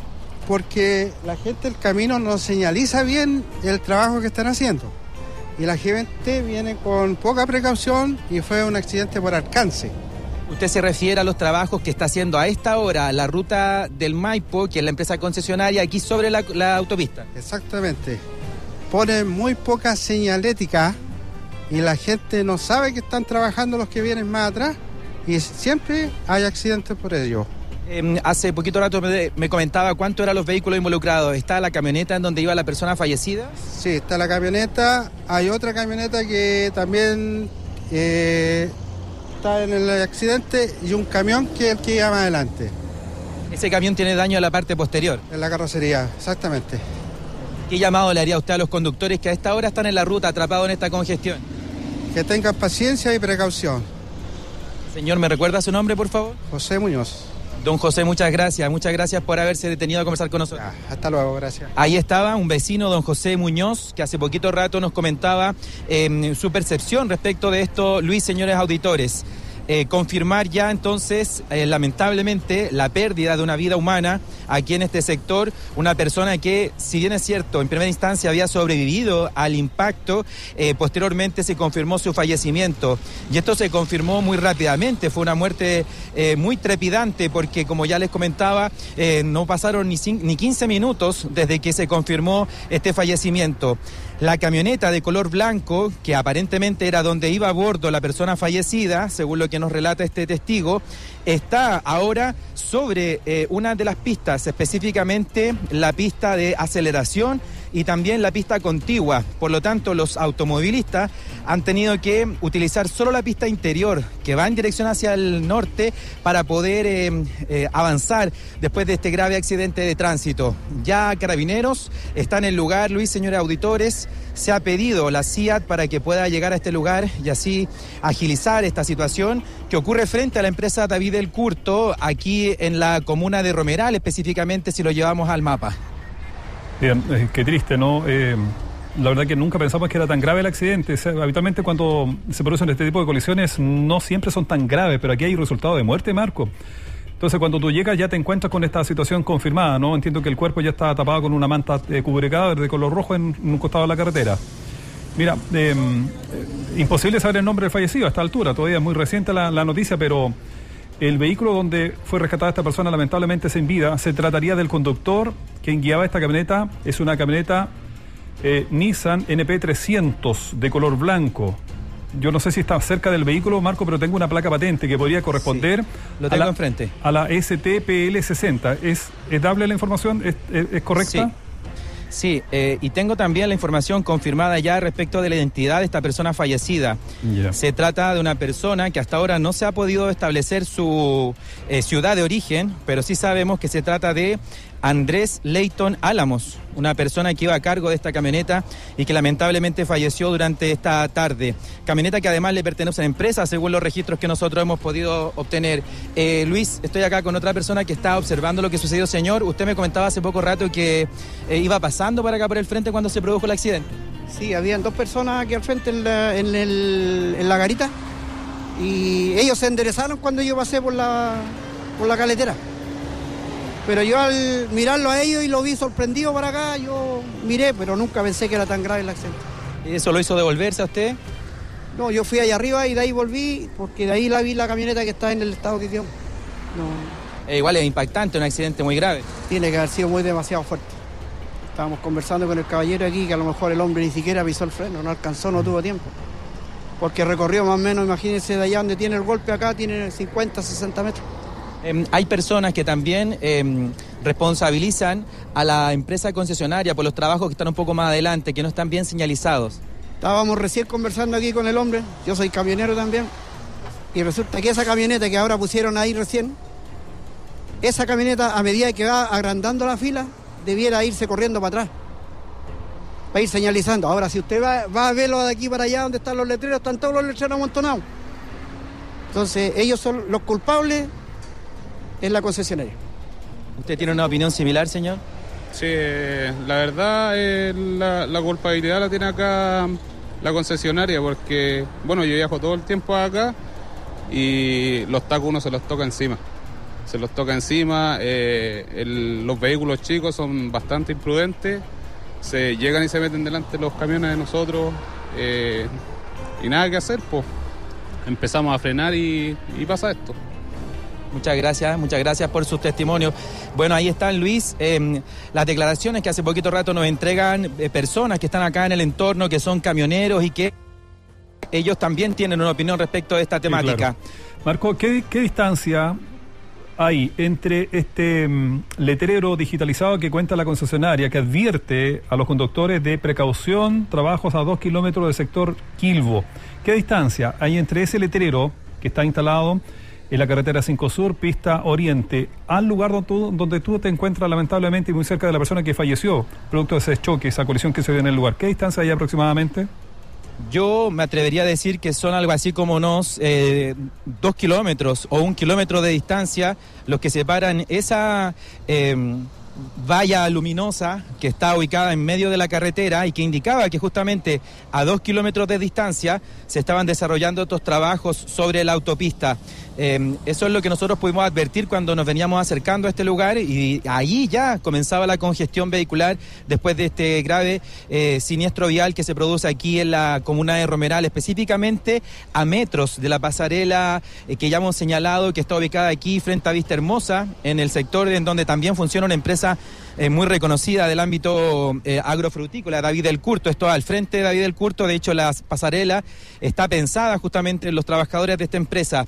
porque la gente del camino no señaliza bien el trabajo que están haciendo. Y la gente viene con poca precaución y fue un accidente por alcance. Usted se refiere a los trabajos que está haciendo a esta hora la ruta del Maipo, que es la empresa concesionaria aquí sobre la, la autopista. Exactamente. Ponen muy poca señalética y la gente no sabe que están trabajando los que vienen más atrás y siempre hay accidentes por ello. Eh, hace poquito rato me, me comentaba cuántos eran los vehículos involucrados. ¿Está la camioneta en donde iba la persona fallecida? Sí, está la camioneta. Hay otra camioneta que también eh, está en el accidente y un camión que es el que iba más adelante. ¿Ese camión tiene daño a la parte posterior? En la carrocería, exactamente. ¿Qué llamado le haría usted a los conductores que a esta hora están en la ruta atrapados en esta congestión? Que tengan paciencia y precaución. Señor, ¿me recuerda su nombre, por favor? José Muñoz. Don José, muchas gracias. Muchas gracias por haberse detenido a conversar con nosotros. Ya, hasta luego, gracias. Ahí estaba un vecino, don José Muñoz, que hace poquito rato nos comentaba eh, su percepción respecto de esto. Luis, señores auditores, eh, confirmar ya entonces, eh, lamentablemente, la pérdida de una vida humana aquí en este sector, una persona que, si bien es cierto, en primera instancia había sobrevivido al impacto, eh, posteriormente se confirmó su fallecimiento. Y esto se confirmó muy rápidamente, fue una muerte eh, muy trepidante, porque como ya les comentaba, eh, no pasaron ni, ni quince minutos desde que se confirmó este fallecimiento. La camioneta de color blanco, que aparentemente era donde iba a bordo la persona fallecida, según lo que nos relata este testigo, está ahora sobre eh, una de las pistas, específicamente la pista de aceleración y también la pista contigua. Por lo tanto, los automovilistas han tenido que utilizar solo la pista interior, que va en dirección hacia el norte, para poder eh, eh, avanzar después de este grave accidente de tránsito. Ya Carabineros está en el lugar, Luis, señores auditores. Se ha pedido la C I A T para que pueda llegar a este lugar y así agilizar esta situación que ocurre frente a la empresa David del Curto, aquí en la comuna de Romeral, específicamente si lo llevamos al mapa. Bien, eh, qué triste, ¿no? Eh, la verdad que nunca pensamos que era tan grave el accidente. O sea, habitualmente cuando se producen este tipo de colisiones no siempre son tan graves, pero aquí hay resultado de muerte, Marco. Entonces, cuando tú llegas ya te encuentras con esta situación confirmada, ¿no? Entiendo que el cuerpo ya está tapado con una manta eh, cubrecada de color rojo en, en un costado de la carretera. Mira, eh, eh, imposible saber el nombre del fallecido a esta altura, todavía es muy reciente la, la noticia, pero el vehículo donde fue rescatada esta persona lamentablemente sin vida, se trataría del conductor quien guiaba esta camioneta. Es una camioneta eh, Nissan N P trescientos de color blanco. Yo no sé si está cerca del vehículo, Marco, pero tengo una placa patente que podría corresponder sí, lo tengo a, la, enfrente. a la S T P L sesenta. ¿Es, ¿Es dable la información? ¿Es, es, es correcta? Sí. Sí, eh, y tengo también la información confirmada ya respecto de la identidad de esta persona fallecida. Yeah. Se trata de una persona que hasta ahora no se ha podido establecer su eh, ciudad de origen, pero sí sabemos que se trata de Andrés Leighton Álamos, una persona que iba a cargo de esta camioneta y que lamentablemente falleció durante esta tarde. Camioneta que además le pertenece a la empresa, según los registros que nosotros hemos podido obtener. Eh, Luis, estoy acá con otra persona que está observando lo que sucedió. Señor, usted me comentaba hace poco rato que eh, iba pasando para acá por el frente cuando se produjo el accidente. Sí, habían dos personas aquí al frente en la, en el, en la garita y ellos se enderezaron cuando yo pasé por la, por la caletera. Pero yo al mirarlo a ellos y lo vi sorprendido para acá, yo miré, pero nunca pensé que era tan grave el accidente. ¿Y eso lo hizo devolverse a usted? No, yo fui allá arriba y de ahí volví, porque de ahí la vi la camioneta que está en el estado que quedó. No. Eh, igual es impactante, un accidente muy grave. Tiene que haber sido muy demasiado fuerte. Estábamos conversando con el caballero aquí, que a lo mejor el hombre ni siquiera pisó el freno, no alcanzó, no tuvo tiempo. Porque recorrió más o menos, imagínense, de allá donde tiene el golpe acá, tiene cincuenta, sesenta metros. Eh, hay personas que también eh, responsabilizan a la empresa concesionaria por los trabajos que están un poco más adelante, que no están bien señalizados. Estábamos recién conversando aquí con el hombre, yo soy camionero también, y resulta que esa camioneta que ahora pusieron ahí recién, esa camioneta a medida que va agrandando la fila, debiera irse corriendo para atrás, para ir señalizando. Ahora, si usted va, va a verlo de aquí para allá donde están los letreros, están todos los letreros amontonados. Entonces, ellos son los culpables. Es la concesionaria. ¿Usted tiene una opinión similar, señor? Sí, la verdad eh, la, la culpabilidad la tiene acá la concesionaria, porque, bueno, yo viajo todo el tiempo acá y los tacos uno se los toca encima. Se los toca encima, eh, el, los vehículos chicos son bastante imprudentes, se llegan y se meten delante de los camiones de nosotros eh, y nada que hacer, pues empezamos a frenar y, y pasa esto. Muchas gracias, muchas gracias por sus testimonios. Bueno, ahí están, Luis, eh, las declaraciones que hace poquito rato nos entregan eh, personas que están acá en el entorno, que son camioneros y que ellos también tienen una opinión respecto de esta temática. Sí, claro. Marco, ¿qué, qué distancia hay entre este um, letrero digitalizado que cuenta la concesionaria, que advierte a los conductores de precaución, trabajos a dos kilómetros del sector Quilbo? ¿Qué distancia hay entre ese letrero que está instalado en la carretera cinco Sur, pista Oriente, al lugar donde tú, donde tú te encuentras lamentablemente y muy cerca de la persona que falleció, producto de ese choque, esa colisión que se dio en el lugar? ¿Qué distancia hay aproximadamente? Yo me atrevería a decir que son algo así como unos eh, dos kilómetros o un kilómetro de distancia los que separan esa eh, valla luminosa que está ubicada en medio de la carretera y que indicaba que justamente a dos kilómetros de distancia se estaban desarrollando estos trabajos sobre la autopista. Eh, eso es lo que nosotros pudimos advertir cuando nos veníamos acercando a este lugar y ahí ya comenzaba la congestión vehicular después de este grave eh, siniestro vial que se produce aquí en la comuna de Romeral, específicamente a metros de la pasarela eh, que ya hemos señalado que está ubicada aquí frente a Vista Hermosa, en el sector en donde también funciona una empresa Eh, muy reconocida del ámbito eh, agrofrutícola, David del Curto. Esto al frente de David del Curto, de hecho la pasarela está pensada justamente en los trabajadores de esta empresa.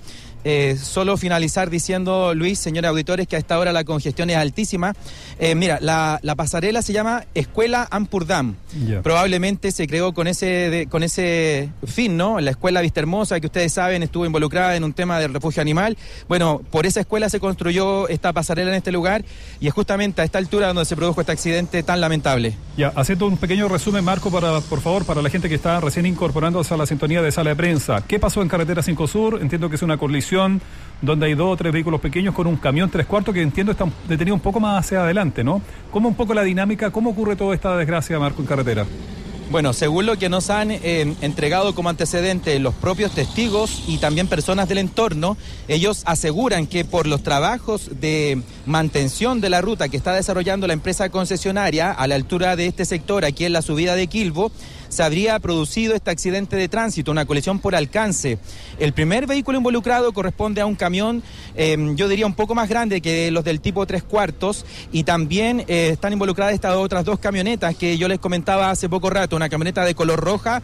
Eh, solo finalizar diciendo, Luis, señores auditores, que a esta hora la congestión es altísima. Eh, mira, la, la pasarela se llama Escuela Ampurdam. Yeah. Probablemente se creó con ese de, con ese fin, ¿no? La escuela Vistahermosa, que ustedes saben, estuvo involucrada en un tema del refugio animal. Bueno, por esa escuela se construyó esta pasarela en este lugar y es justamente a esta altura donde se produjo este accidente tan lamentable. Ya, haciendo un pequeño resumen, Marco, para, por favor, para la gente que está recién incorporándose a la sintonía de Sala de Prensa. ¿Qué pasó en Carretera cinco Sur? Entiendo que es una colisión donde hay dos o tres vehículos pequeños con un camión tres cuartos que entiendo está detenido un poco más hacia adelante, ¿no? ¿Cómo un poco la dinámica? ¿Cómo ocurre toda esta desgracia, Marco, en carretera? Bueno, según lo que nos han eh, entregado como antecedentes los propios testigos y también personas del entorno, ellos aseguran que por los trabajos de mantención de la ruta que está desarrollando la empresa concesionaria a la altura de este sector, aquí en la subida de Quilbo, se habría producido este accidente de tránsito, una colisión por alcance. El primer vehículo involucrado corresponde a un camión, eh, yo diría un poco más grande que los del tipo tres cuartos, y también eh, están involucradas estas otras dos camionetas que yo les comentaba hace poco rato, una camioneta de color roja,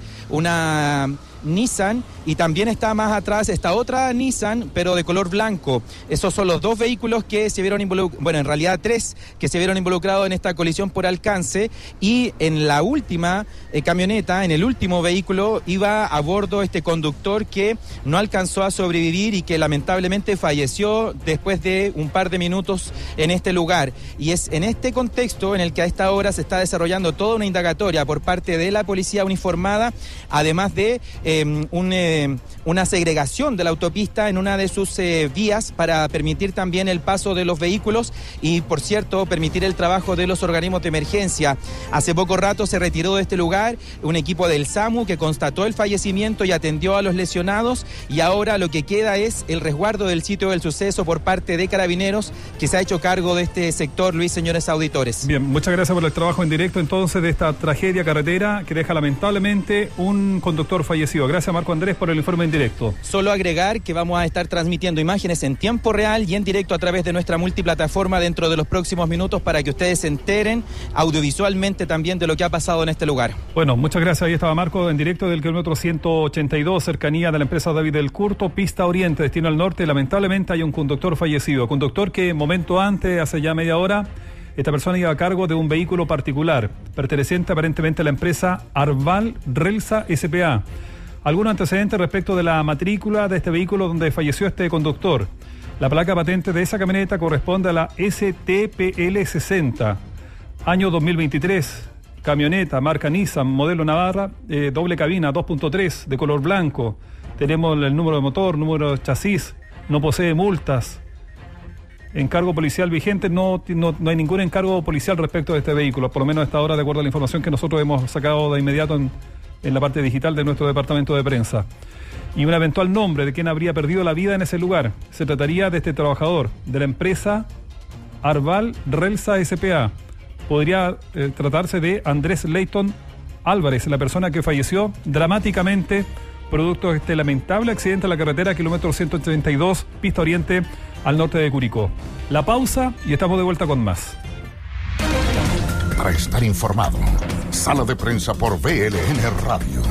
una Nissan, y también está más atrás esta otra Nissan, pero de color blanco. Esos son los dos vehículos que se vieron involucrados, bueno, en realidad tres, que se vieron involucrados en esta colisión por alcance, y en la última eh, camioneta, en el último vehículo, iba a bordo este conductor que no alcanzó a sobrevivir y que lamentablemente falleció después de un par de minutos en este lugar. Y es en este contexto en el que a esta hora se está desarrollando toda una indagatoria por parte de la policía uniformada, además de Eh, un, eh, una segregación de la autopista en una de sus eh, vías para permitir también el paso de los vehículos y, por cierto, permitir el trabajo de los organismos de emergencia. Hace poco rato se retiró de este lugar un equipo del SAMU que constató el fallecimiento y atendió a los lesionados, y ahora lo que queda es el resguardo del sitio del suceso por parte de Carabineros, que se ha hecho cargo de este sector, Luis, señores auditores. Bien, muchas gracias por el trabajo en directo entonces de esta tragedia carretera que deja lamentablemente un conductor fallecido. Gracias, Marco Andrés, por el informe en directo. Solo agregar que vamos a estar transmitiendo imágenes en tiempo real y en directo a través de nuestra multiplataforma dentro de los próximos minutos para que ustedes se enteren audiovisualmente también de lo que ha pasado en este lugar. Bueno, muchas gracias. Ahí estaba Marco en directo del kilómetro ciento ochenta y dos, cercanía de la empresa David del Curto, pista oriente, destino al norte. Lamentablemente hay un conductor fallecido. Conductor que momento antes, hace ya media hora, esta persona iba a cargo de un vehículo particular, perteneciente aparentemente a la empresa Arval Relsa S P A. ¿Algunos antecedentes respecto de la matrícula de este vehículo donde falleció este conductor? La placa patente de esa camioneta corresponde a la S T P L sesenta, año dos mil veintitrés. Camioneta, marca Nissan, modelo Navarra, eh, doble cabina, dos punto tres, de color blanco. Tenemos el número de motor, número de chasis, no posee multas. Encargo policial vigente, no, no, no hay ningún encargo policial respecto de este vehículo, por lo menos a esta hora, de acuerdo a la información que nosotros hemos sacado de inmediato en, en la parte digital de nuestro departamento de prensa. Y un eventual nombre de quien habría perdido la vida en ese lugar. Se trataría de este trabajador, de la empresa Arval Relsa S P A. Podría eh, tratarse de Andrés Leighton Álvarez, la persona que falleció dramáticamente producto de este lamentable accidente en la carretera kilómetro ciento ochenta y dos, pista oriente, al norte de Curicó. La pausa y estamos de vuelta con más. Para estar informado, Sala de Prensa por B L N Radio.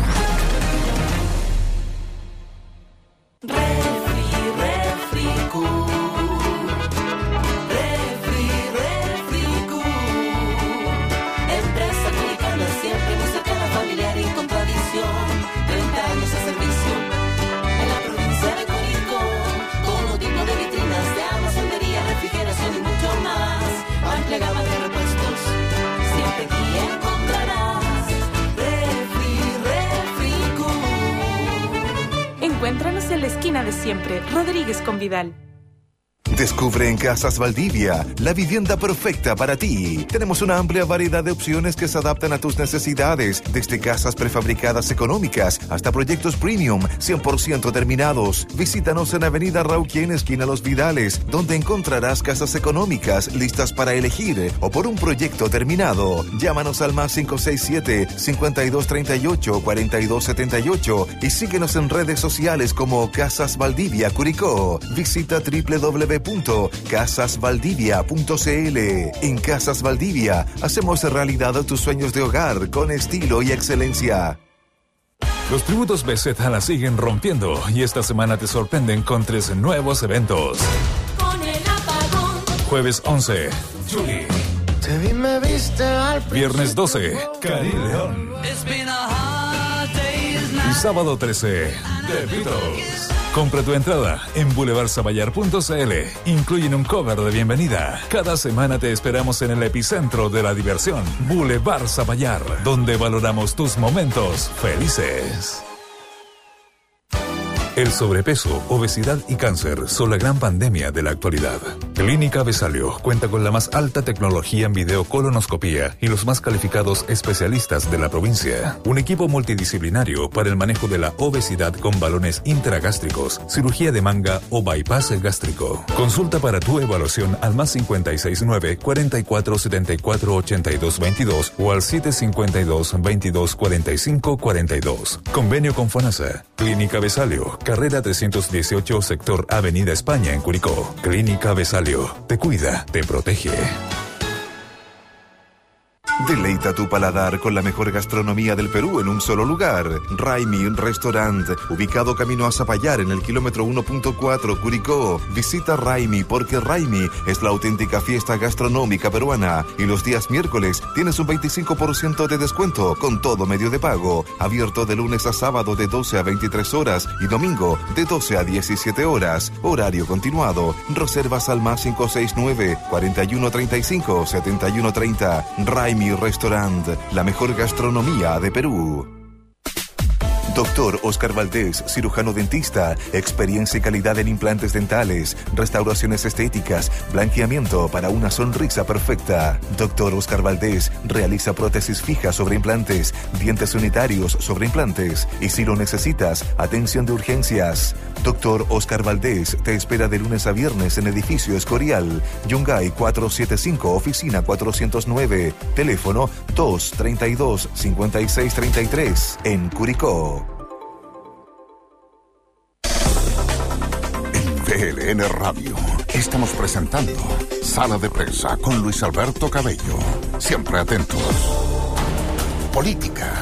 Encuéntranos en la esquina de siempre, Rodríguez con Vidal. Descubre en Casas Valdivia la vivienda perfecta para ti. Tenemos una amplia variedad de opciones que se adaptan a tus necesidades, desde casas prefabricadas económicas hasta proyectos premium cien por ciento terminados. Visítanos en Avenida Rauquien, esquina Los Vidales, donde encontrarás casas económicas listas para elegir o por un proyecto terminado. Llámanos al más cinco seis siete, cinco dos tres ocho, cuatro dos siete ocho y síguenos en redes sociales como Casas Valdivia Curicó. Visita doble u doble u doble u punto casas valdivia punto c l. En Casas Valdivia hacemos realidad tus sueños de hogar con estilo y excelencia. Los tributos B Z la siguen rompiendo y esta semana te sorprenden con tres nuevos eventos. Con el apagón. Jueves once, Julie. Te vi, me viste al Viernes doce, Cari León. Y sábado trece, The Beatles. Compra tu entrada en boulevard sabayar punto c l. Incluyen un cover de bienvenida. Cada semana te esperamos en el epicentro de la diversión, Boulevard Sabayar, donde valoramos tus momentos felices. El sobrepeso, obesidad y cáncer son la gran pandemia de la actualidad. Clínica Besalio cuenta con la más alta tecnología en videocolonoscopía y los más calificados especialistas de la provincia. Un equipo multidisciplinario para el manejo de la obesidad con balones intragástricos, cirugía de manga o bypass gástrico. Consulta para tu evaluación al más cinco seis nueve, cuatro cuatro siete cuatro, ocho dos dos dos o al siete cinco dos, veintidós cuarenta y cinco cuarenta y dos. Convenio con FONASA. Clínica Besalio. Carrera trescientos dieciocho, sector Avenida España en Curicó. Clínica Besalio. Te cuida, te protege. Deleita tu paladar con la mejor gastronomía del Perú en un solo lugar. Raimi Restaurant, ubicado camino a Zapallar en el kilómetro uno punto cuatro, Curicó. Visita Raimi porque Raimi es la auténtica fiesta gastronómica peruana. Y los días miércoles tienes un veinticinco por ciento de descuento con todo medio de pago. Abierto de lunes a sábado de doce a veintitrés horas y domingo de doce a diecisiete horas. Horario continuado. Reservas al más cinco seis nueve, cuarenta y uno treinta y cinco, setenta y uno treinta. Raimi Restaurant, la mejor gastronomía de Perú. Doctor Oscar Valdés, cirujano dentista, experiencia y calidad en implantes dentales, restauraciones estéticas, blanqueamiento para una sonrisa perfecta. Doctor Oscar Valdés realiza prótesis fijas sobre implantes, dientes unitarios sobre implantes y si lo necesitas, atención de urgencias. Doctor Oscar Valdés te espera de lunes a viernes en edificio Escorial, Yungay cuatrocientos setenta y cinco, oficina cuatrocientos nueve, teléfono dos treinta y dos, cincuenta y seis treinta y tres en Curicó. B L N Radio. Estamos presentando Sala de Prensa con Luis Alberto Cabello. Siempre atentos. Política.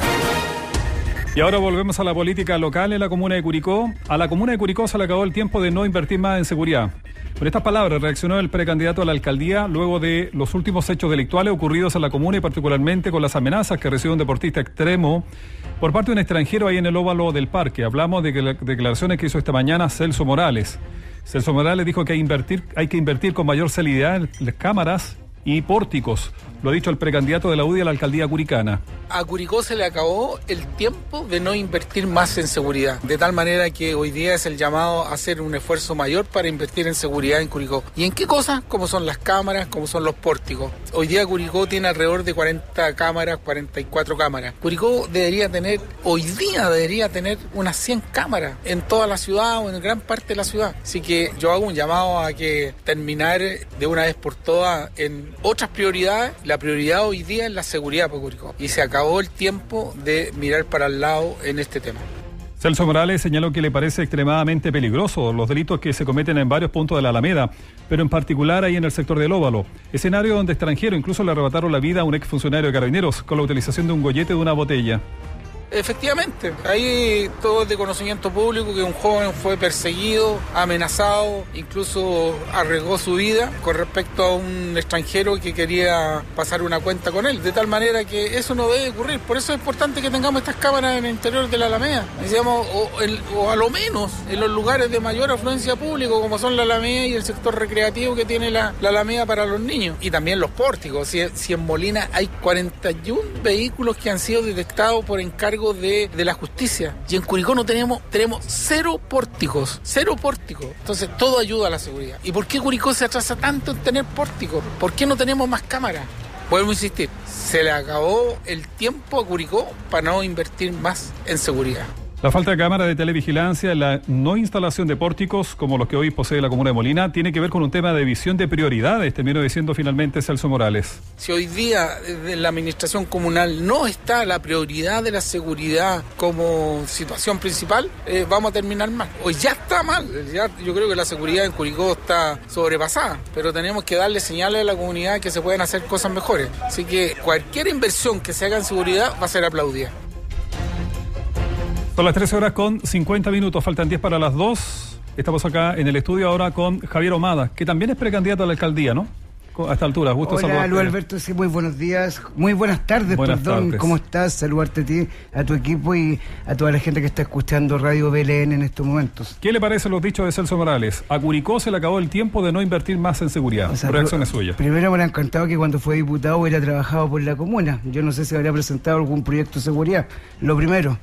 Y ahora volvemos a la política local en la comuna de Curicó. A la comuna de Curicó se le acabó el tiempo de no invertir más en seguridad. Con estas palabras reaccionó el precandidato a la alcaldía luego de los últimos hechos delictuales ocurridos en la comuna y particularmente con las amenazas que recibió un deportista extremo por parte de un extranjero ahí en el óvalo del parque. Hablamos de que las declaraciones que hizo esta mañana Celso Morales. Celso Morales dijo que hay, invertir, hay que invertir con mayor celeridad en las cámaras y pórticos. Lo ha dicho el precandidato de la U D I a la alcaldía curicana. A Curicó se le acabó el tiempo de no invertir más en seguridad, de tal manera que hoy día es el llamado a hacer un esfuerzo mayor para invertir en seguridad en Curicó. ¿Y en qué cosas? Como son las cámaras, como son los pórticos. Hoy día Curicó tiene alrededor de cuarenta cámaras, cuarenta y cuatro cámaras. Curicó debería tener, hoy día debería tener unas cien cámaras en toda la ciudad o en gran parte de la ciudad. Así que yo hago un llamado a que terminar de una vez por todas en otras prioridades. La prioridad hoy día es la seguridad para Curicó. Y se acabó el tiempo de mirar para el lado en este tema. Celso Morales señaló que le parece extremadamente peligroso los delitos que se cometen en varios puntos de la Alameda, pero en particular ahí en el sector del Óvalo, escenario donde extranjeros incluso le arrebataron la vida a un exfuncionario de Carabineros con la utilización de un gollete de una botella. Efectivamente, ahí todo es de conocimiento público que un joven fue perseguido, amenazado, incluso arriesgó su vida con respecto a un extranjero que quería pasar una cuenta con él, de tal manera que eso no debe ocurrir. Por eso es importante que tengamos estas cámaras en el interior de la Alameda, digamos, o, el, o a lo menos en los lugares de mayor afluencia público, como son la Alameda y el sector recreativo que tiene la, la Alameda para los niños, y también los pórticos. Si, si en Molina hay cuarenta y uno vehículos que han sido detectados por encargo De, de la justicia, y en Curicó no tenemos tenemos cero pórticos, cero pórticos. Entonces todo ayuda a la seguridad. ¿Y por qué Curicó se atrasa tanto en tener pórticos? ¿Por qué no tenemos más cámaras? Vuelvo a insistir, se le acabó el tiempo a Curicó para no invertir más en seguridad. La falta de cámaras de televigilancia, la no instalación de pórticos, como los que hoy posee la comuna de Molina, tiene que ver con un tema de visión de prioridades, terminó diciendo finalmente Celso Morales. Si hoy día en la administración comunal no está la prioridad de la seguridad como situación principal, eh, vamos a terminar mal. Hoy ya está mal, ya, yo creo que la seguridad en Curicó está sobrepasada, pero tenemos que darle señales a la comunidad que se pueden hacer cosas mejores. Así que cualquier inversión que se haga en seguridad va a ser aplaudida. Son las trece horas con cincuenta minutos, faltan diez para las dos. Estamos acá en el estudio ahora con Javier Ahumada, que también es precandidato a la alcaldía, ¿no? A esta altura, gusto Hola, saludarte. Luis Alberto, sí, muy buenos días, muy buenas tardes, buenas perdón, tardes. ¿Cómo estás? Saludarte a ti, a tu equipo y a toda la gente que está escuchando Radio B L N en estos momentos. ¿Qué le parecen los dichos de Celso Morales? A Curicó se le acabó el tiempo de no invertir más en seguridad. O sea, Reacción es suya. Primero me ha encantado que cuando fue diputado hubiera trabajado por la comuna. Yo no sé si habría presentado algún proyecto de seguridad, lo primero.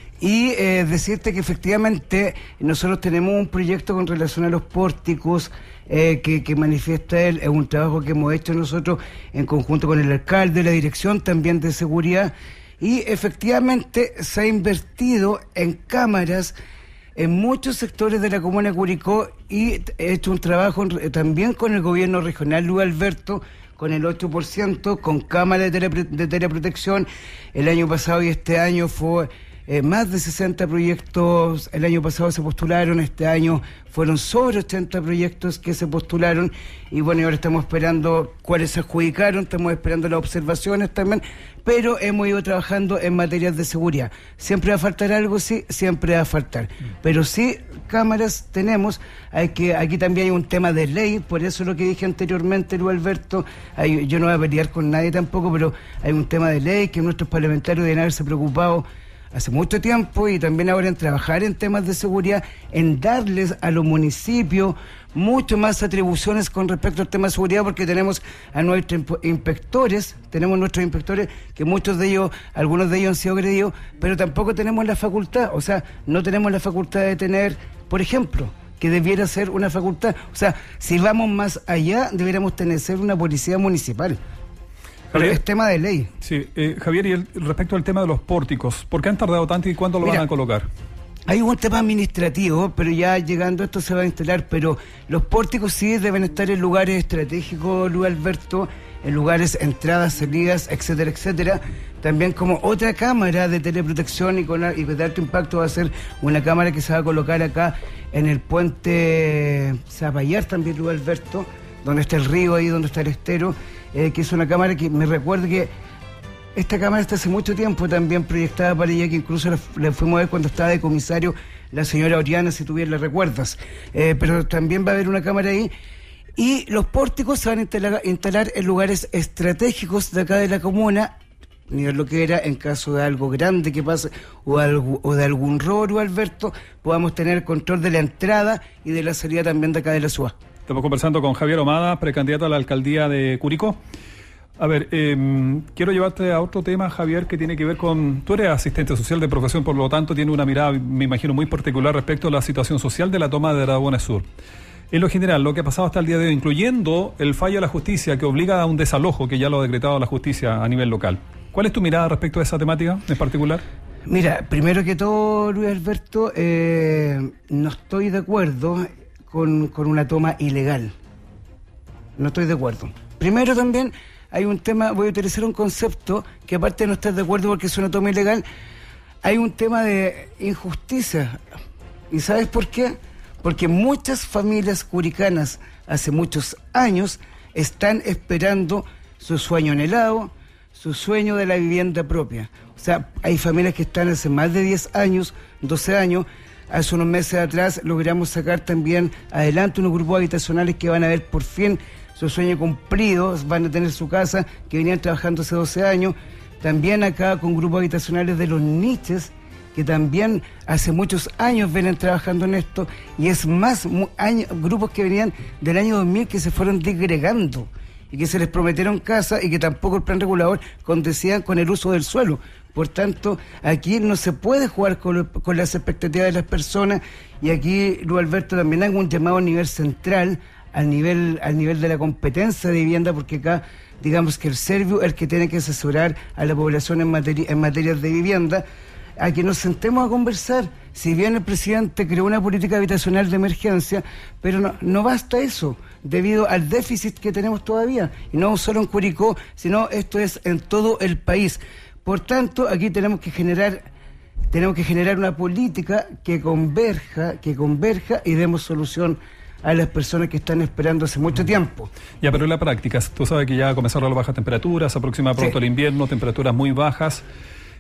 Y eh, decirte que efectivamente nosotros tenemos un proyecto con relación a los pórticos eh, que, que manifiesta él, es un trabajo que hemos hecho nosotros en conjunto con el alcalde, la dirección también de seguridad, y efectivamente se ha invertido en cámaras en muchos sectores de la comuna de Curicó y he hecho un trabajo también con el gobierno regional, Luis Alberto, con el ocho por ciento, con cámaras de, tele, de teleprotección. El año pasado y este año fue... Eh, más de sesenta proyectos el año pasado se postularon, este año fueron sobre ochenta proyectos que se postularon y bueno, y ahora estamos esperando cuáles se adjudicaron, estamos esperando las observaciones también, pero hemos ido trabajando en materias de seguridad. ¿Siempre va a faltar algo? Sí, siempre va a faltar, pero sí cámaras tenemos. Hay que, aquí también hay un tema de ley, por eso lo que dije anteriormente, Luis Alberto, hay, yo no voy a pelear con nadie tampoco, pero hay un tema de ley que nuestros parlamentarios deben haberse preocupado hace mucho tiempo y también ahora en trabajar en temas de seguridad, en darles a los municipios mucho más atribuciones con respecto al tema de seguridad, porque tenemos a nuestros inspectores, tenemos nuestros inspectores que muchos de ellos, algunos de ellos han sido agredidos, pero tampoco tenemos la facultad, o sea, no tenemos la facultad de tener, por ejemplo, que debiera ser una facultad, o sea, si vamos más allá, deberíamos tener ser una policía municipal. Pero es tema de ley. Sí, eh, Javier, y el, respecto al tema de los pórticos, ¿por qué han tardado tanto y cuándo lo Mira, van a colocar? Hay un tema administrativo, pero ya llegando esto se va a instalar, pero los pórticos sí deben estar en lugares estratégicos, Luis Alberto, en lugares, entradas, salidas, etcétera, etcétera. También como otra cámara de teleprotección y, con, y de alto impacto va a ser una cámara que se va a colocar acá en el puente Zapallar también, Luis Alberto, donde está el río ahí, donde está el estero. Eh, que es una cámara que me recuerda que esta cámara está hace mucho tiempo también proyectada para ella, que incluso la, la fuimos a ver cuando estaba de comisario la señora Oriana, si tú bien la recuerdas. Eh, pero también va a haber una cámara ahí. Y los pórticos se van a instalar, instalar en lugares estratégicos de acá de la comuna, ni lo que era en caso de algo grande que pase o, algo, o de algún robo, Alberto, podamos tener control de la entrada y de la salida también de acá de la ciudad. Estamos conversando con Javier Ahumada, precandidato a la alcaldía de Curicó. A ver, eh, quiero llevarte a otro tema, Javier, que tiene que ver con... Tú eres asistente social de profesión, por lo tanto, tiene una mirada, me imagino, muy particular respecto a la situación social de la toma de Dragones Sur. En lo general, lo que ha pasado hasta el día de hoy, incluyendo el fallo de la justicia que obliga a un desalojo, que ya lo ha decretado la justicia a nivel local. ¿Cuál es tu mirada respecto a esa temática en particular? Mira, primero que todo, Luis Alberto, eh, no estoy de acuerdo... Con, con una toma ilegal. No estoy de acuerdo. Primero también hay un tema, voy a utilizar un concepto que aparte de no estar de acuerdo porque es una toma ilegal, hay un tema de injusticia. ¿Y sabes por qué? Porque muchas familias curicanas hace muchos años están esperando su sueño anhelado, su sueño de la vivienda propia. O sea, hay familias que están hace más de diez años, doce años. Hace unos meses atrás logramos sacar también adelante unos grupos habitacionales que van a ver por fin su sueño cumplido, van a tener su casa, que venían trabajando hace doce años. También acá con grupos habitacionales de los niches, que también hace muchos años vienen trabajando en esto, y es más, mu- año, grupos que venían del año dos mil que se fueron disgregando y que se les prometieron casas y que tampoco el plan regulador condecían con el uso del suelo. Por tanto, aquí no se puede jugar con, lo, con las expectativas de las personas, y aquí, Luis Alberto, también hago un llamado a nivel central, al nivel, al nivel de la competencia de vivienda, porque acá, digamos que el Servio es el que tiene que asesorar a la población en materia, en materias de vivienda, a que nos sentemos a conversar. Si bien el presidente creó una política habitacional de emergencia, pero no, no basta eso, debido al déficit que tenemos todavía, y no solo en Curicó, sino esto es en todo el país. Por tanto, aquí tenemos que generar tenemos que generar una política que converja, que converja y demos solución a las personas que están esperando hace mucho tiempo. Ya, pero en la práctica, tú sabes que ya comenzaron las bajas temperaturas, se aproxima pronto sí. el invierno, temperaturas muy bajas.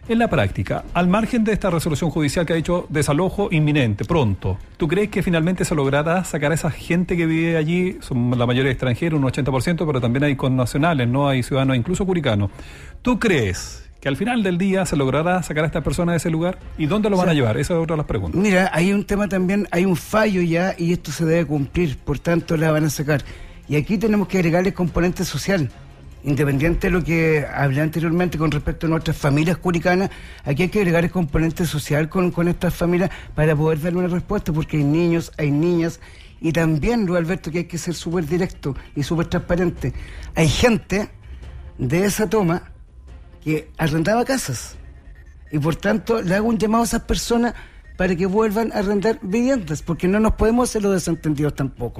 En la práctica, al margen de esta resolución judicial que ha dicho desalojo inminente, pronto, ¿tú crees que finalmente se logrará sacar a esa gente que vive allí? Son la mayoría extranjeros, un ochenta por ciento, pero también hay connacionales, ¿no? Hay ciudadanos, incluso curicanos. ¿Tú crees que al final del día se logrará sacar a estas personas de ese lugar? ¿Y dónde lo van o sea, a llevar? Esa es otra de las preguntas. Mira, hay un tema también, hay un fallo ya y esto se debe cumplir, por tanto la van a sacar. Y aquí tenemos que agregarle componente social. Independiente de lo que hablé anteriormente con respecto a nuestras familias curicanas, aquí hay que agregar el componente social con, con estas familias para poder darle una respuesta, porque hay niños, hay niñas, y también, Luis Alberto, que hay que ser súper directo y súper transparente. Hay gente de esa toma que arrendaba casas, y por tanto le hago un llamado a esas personas para que vuelvan a arrendar viviendas, porque no nos podemos hacer los desentendidos tampoco.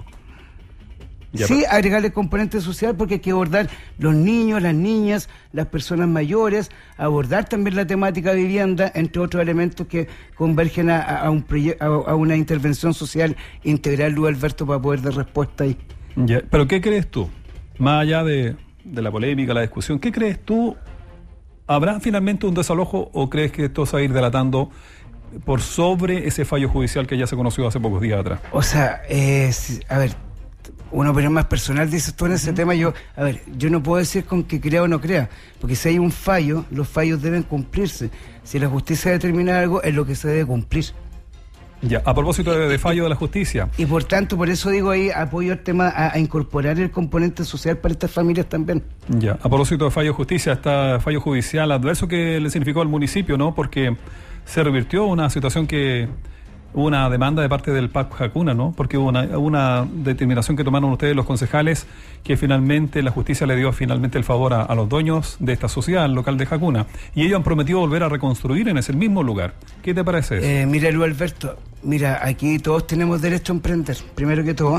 Ya, sí, agregarle componente social, porque hay que abordar los niños, las niñas, las personas mayores, abordar también la temática de vivienda, entre otros elementos que convergen a, a, un proye- a, a una intervención social integral, Luis Alberto, para poder dar respuesta ahí. Ya, pero ¿qué crees tú? Más allá de, de la polémica, la discusión, ¿qué crees tú? ¿Habrá finalmente un desalojo o crees que esto se va a ir delatando por sobre ese fallo judicial que ya se conoció hace pocos días atrás? O sea, eh, a ver... una opinión más personal, dices tú en ese uh-huh. tema. Yo, a ver, yo no puedo decir con que crea o no crea, porque si hay un fallo, los fallos deben cumplirse. Si la justicia determina algo, es lo que se debe cumplir. Ya, a propósito de, de fallo de la justicia. Y por tanto, por eso digo ahí, apoyo el tema a, a incorporar el componente social para estas familias también. Ya, a propósito de fallo de justicia, está fallo judicial adverso que le significó al municipio, ¿no? Porque se revirtió una situación que... hubo una demanda de parte del P A C Jacuna, ¿no? Porque hubo una, una determinación que tomaron ustedes los concejales, que finalmente la justicia le dio finalmente el favor a, a los dueños de esta sociedad local de Jacuna. Y ellos han prometido volver a reconstruir en ese mismo lugar. ¿Qué te parece eso? Eh, mira, Luis Alberto, mira, aquí todos tenemos derecho a emprender, primero que todo.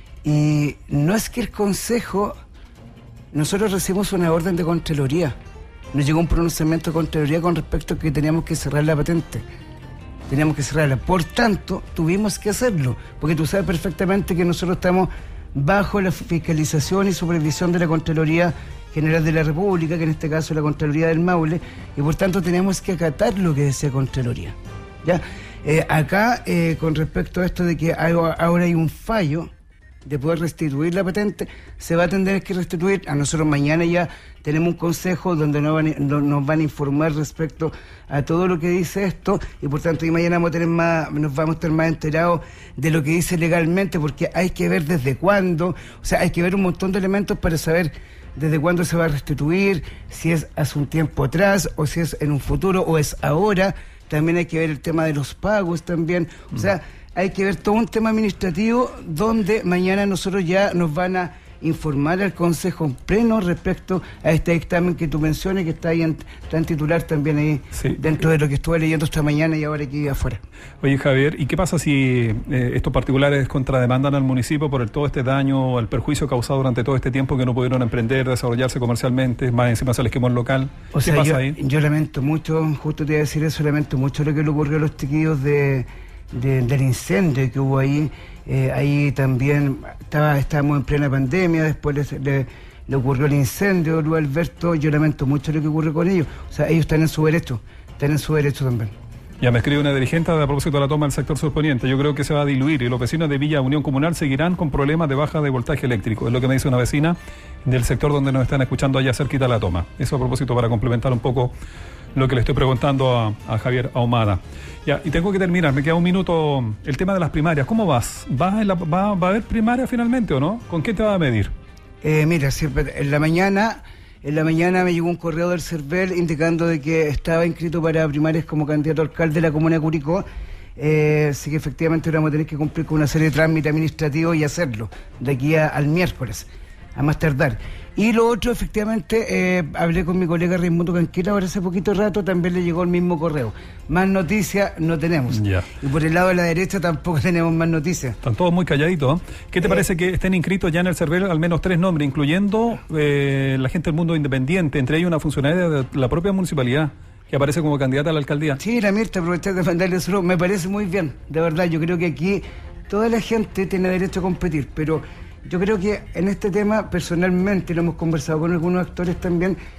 Y no es que el Consejo... Nosotros recibimos una orden de Contraloría. Nos llegó un pronunciamiento de Contraloría con respecto a que teníamos que cerrar la patente. Teníamos que cerrarla. Por tanto, tuvimos que hacerlo, porque tú sabes perfectamente que nosotros estamos bajo la fiscalización y supervisión de la Contraloría General de la República, que en este caso es la Contraloría del Maule, y por tanto tenemos que acatar lo que decía Contraloría. ¿Ya? Eh, acá, eh, con respecto a esto de que hay, ahora hay un fallo de poder restituir la patente, se va a tener que restituir. A nosotros mañana ya tenemos un consejo donde nos van, nos van a informar respecto a todo lo que dice esto, y por tanto y mañana vamos a tener más, nos vamos a estar más enterados de lo que dice legalmente, porque hay que ver desde cuándo, o sea, hay que ver un montón de elementos para saber desde cuándo se va a restituir, si es hace un tiempo atrás, o si es en un futuro, o es ahora. También hay que ver el tema de los pagos también, o sea, hay que ver todo un tema administrativo donde mañana nosotros ya nos van a informar al Consejo en pleno respecto a este dictamen que tú mencionas, que está ahí en, está en titular también ahí, sí, dentro de lo que estuve leyendo esta mañana y ahora aquí afuera. Oye, Javier, ¿y qué pasa si eh, estos particulares contrademandan al municipio por el, todo este daño, el perjuicio causado durante todo este tiempo que no pudieron emprender, desarrollarse comercialmente, más encima se les quemó el local? O ¿Qué sea, pasa yo, ahí? Yo lamento mucho, justo te iba a decir eso, lamento mucho lo que le ocurrió a los chiquillos de... De, del incendio que hubo ahí. Eh, ahí también estaba, estábamos en plena pandemia, después le, le, le ocurrió el incendio, Luis Alberto. Yo lamento mucho lo que ocurrió con ellos. O sea, ellos están en su derecho, están en su derecho también. Ya me escribe una dirigente a propósito de la toma del sector surponiente. Yo creo que se va a diluir y los vecinos de Villa Unión Comunal seguirán con problemas de baja de voltaje eléctrico. Es lo que me dice una vecina del sector donde nos están escuchando allá cerquita de la toma. Eso a propósito para complementar un poco lo que le estoy preguntando a, a Javier Ahumada. Ya, y tengo que terminar, me queda un minuto. El tema de las primarias, ¿cómo vas? ¿Vas en la, va, ¿Va a haber primaria finalmente o no? ¿Con qué te va a medir? Eh, mira, siempre, en la mañana en la mañana me llegó un correo del CERVEL indicando de que estaba inscrito para primarias como candidato a alcalde de la comuna de Curicó. Eh, así que efectivamente vamos a tener que cumplir con una serie de trámites administrativos y hacerlo de aquí a, al miércoles, a más tardar. Y lo otro, efectivamente, eh, hablé con mi colega Raimundo Canquera ahora hace poquito rato, también le llegó el mismo correo. Más noticias no tenemos. Ya. Y por el lado de la derecha tampoco tenemos más noticias. Están todos muy calladitos. ¿Qué te eh, parece que estén inscritos ya en el CERVEL al menos tres nombres, incluyendo eh, la gente del mundo independiente, entre ellos una funcionaria de la propia municipalidad, que aparece como candidata a la alcaldía? Sí, la Mirta, aprovechar de mandarle eso, me parece muy bien, de verdad. Yo creo que aquí toda la gente tiene derecho a competir, pero yo creo que en este tema, personalmente, lo hemos conversado con algunos actores también,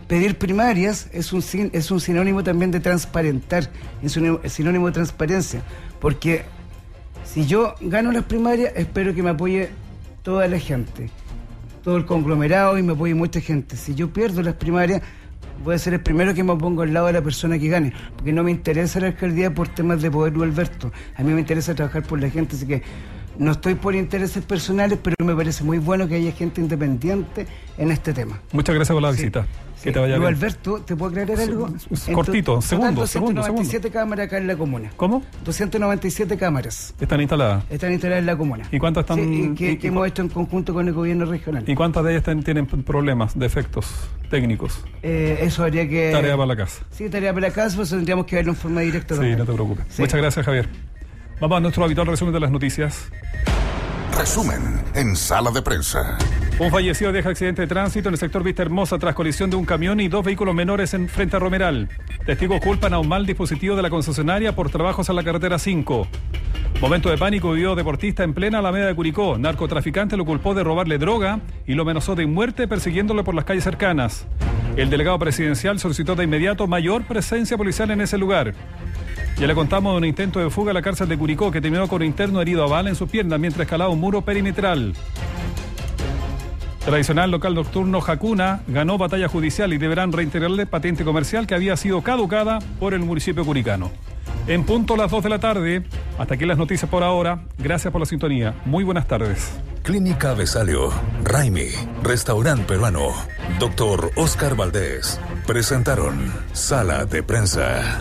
pedir primarias es un, sin, es un sinónimo también de transparentar, es un es sinónimo de transparencia, porque si yo gano las primarias, espero que me apoye toda la gente, todo el conglomerado y me apoye mucha gente. Si yo pierdo las primarias, voy a ser el primero que me pongo al lado de la persona que gane, porque no me interesa la alcaldía por temas de poder, Luis Alberto. A mí me interesa trabajar por la gente, así que no estoy por intereses personales, pero me parece muy bueno que haya gente independiente en este tema. Muchas gracias por la visita. Sí, que sí. te vaya Luis bien. Alberto, ¿te puedo aclarar algo? Sí, cortito, segundo, segundo, doscientas noventa y siete cámaras acá en la comuna. ¿Cómo? doscientas noventa y siete cámaras. ¿Están instaladas? Están instaladas en la comuna. ¿Y cuántas están? Sí, que, y, que y, hemos hecho en conjunto con el gobierno regional. ¿Y cuántas de ellas ten, tienen problemas, defectos técnicos? Eh, eso haría que... Tarea para la casa. Sí, tarea para la casa, pues tendríamos que verlo en forma directa Sí, también. no te preocupes. Sí. Muchas gracias, Javier. Vamos a nuestro habitual resumen de las noticias. Resumen en Sala de Prensa. Un fallecido deja accidente de tránsito en el sector Vista Hermosa tras colisión de un camión y dos vehículos menores en frente a Romeral. Testigos culpan a un mal dispositivo de la concesionaria por trabajos en la carretera cinco. Momento de pánico vivió deportista en plena Alameda de Curicó. Narcotraficante lo culpó de robarle droga y lo amenazó de muerte persiguiéndole por las calles cercanas. El delegado presidencial solicitó de inmediato mayor presencia policial en ese lugar. Ya le contamos de un intento de fuga a la cárcel de Curicó que terminó con un interno herido a bala en su pierna mientras escalaba un muro perimetral. Tradicional local nocturno Jacuna ganó batalla judicial y deberán reintegrarle patente comercial que había sido caducada por el municipio curicano. En punto las dos de la tarde. Hasta aquí las noticias por ahora. Gracias por la sintonía. Muy buenas tardes. Clínica Besalio, Raimi, Restaurante Peruano, Doctor Oscar Valdés. Presentaron Sala de Prensa.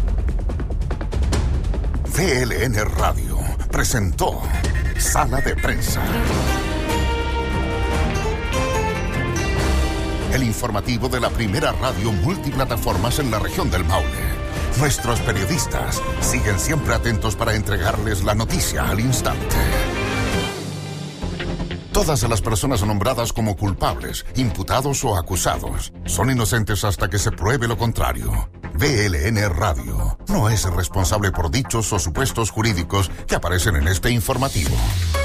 V L N Radio presentó Sala de Prensa. El informativo de la primera radio multiplataformas en la región del Maule. Nuestros periodistas siguen siempre atentos para entregarles la noticia al instante. Todas las personas nombradas como culpables, imputados o acusados son inocentes hasta que se pruebe lo contrario. V L N Radio no es responsable por dichos o supuestos jurídicos que aparecen en este informativo.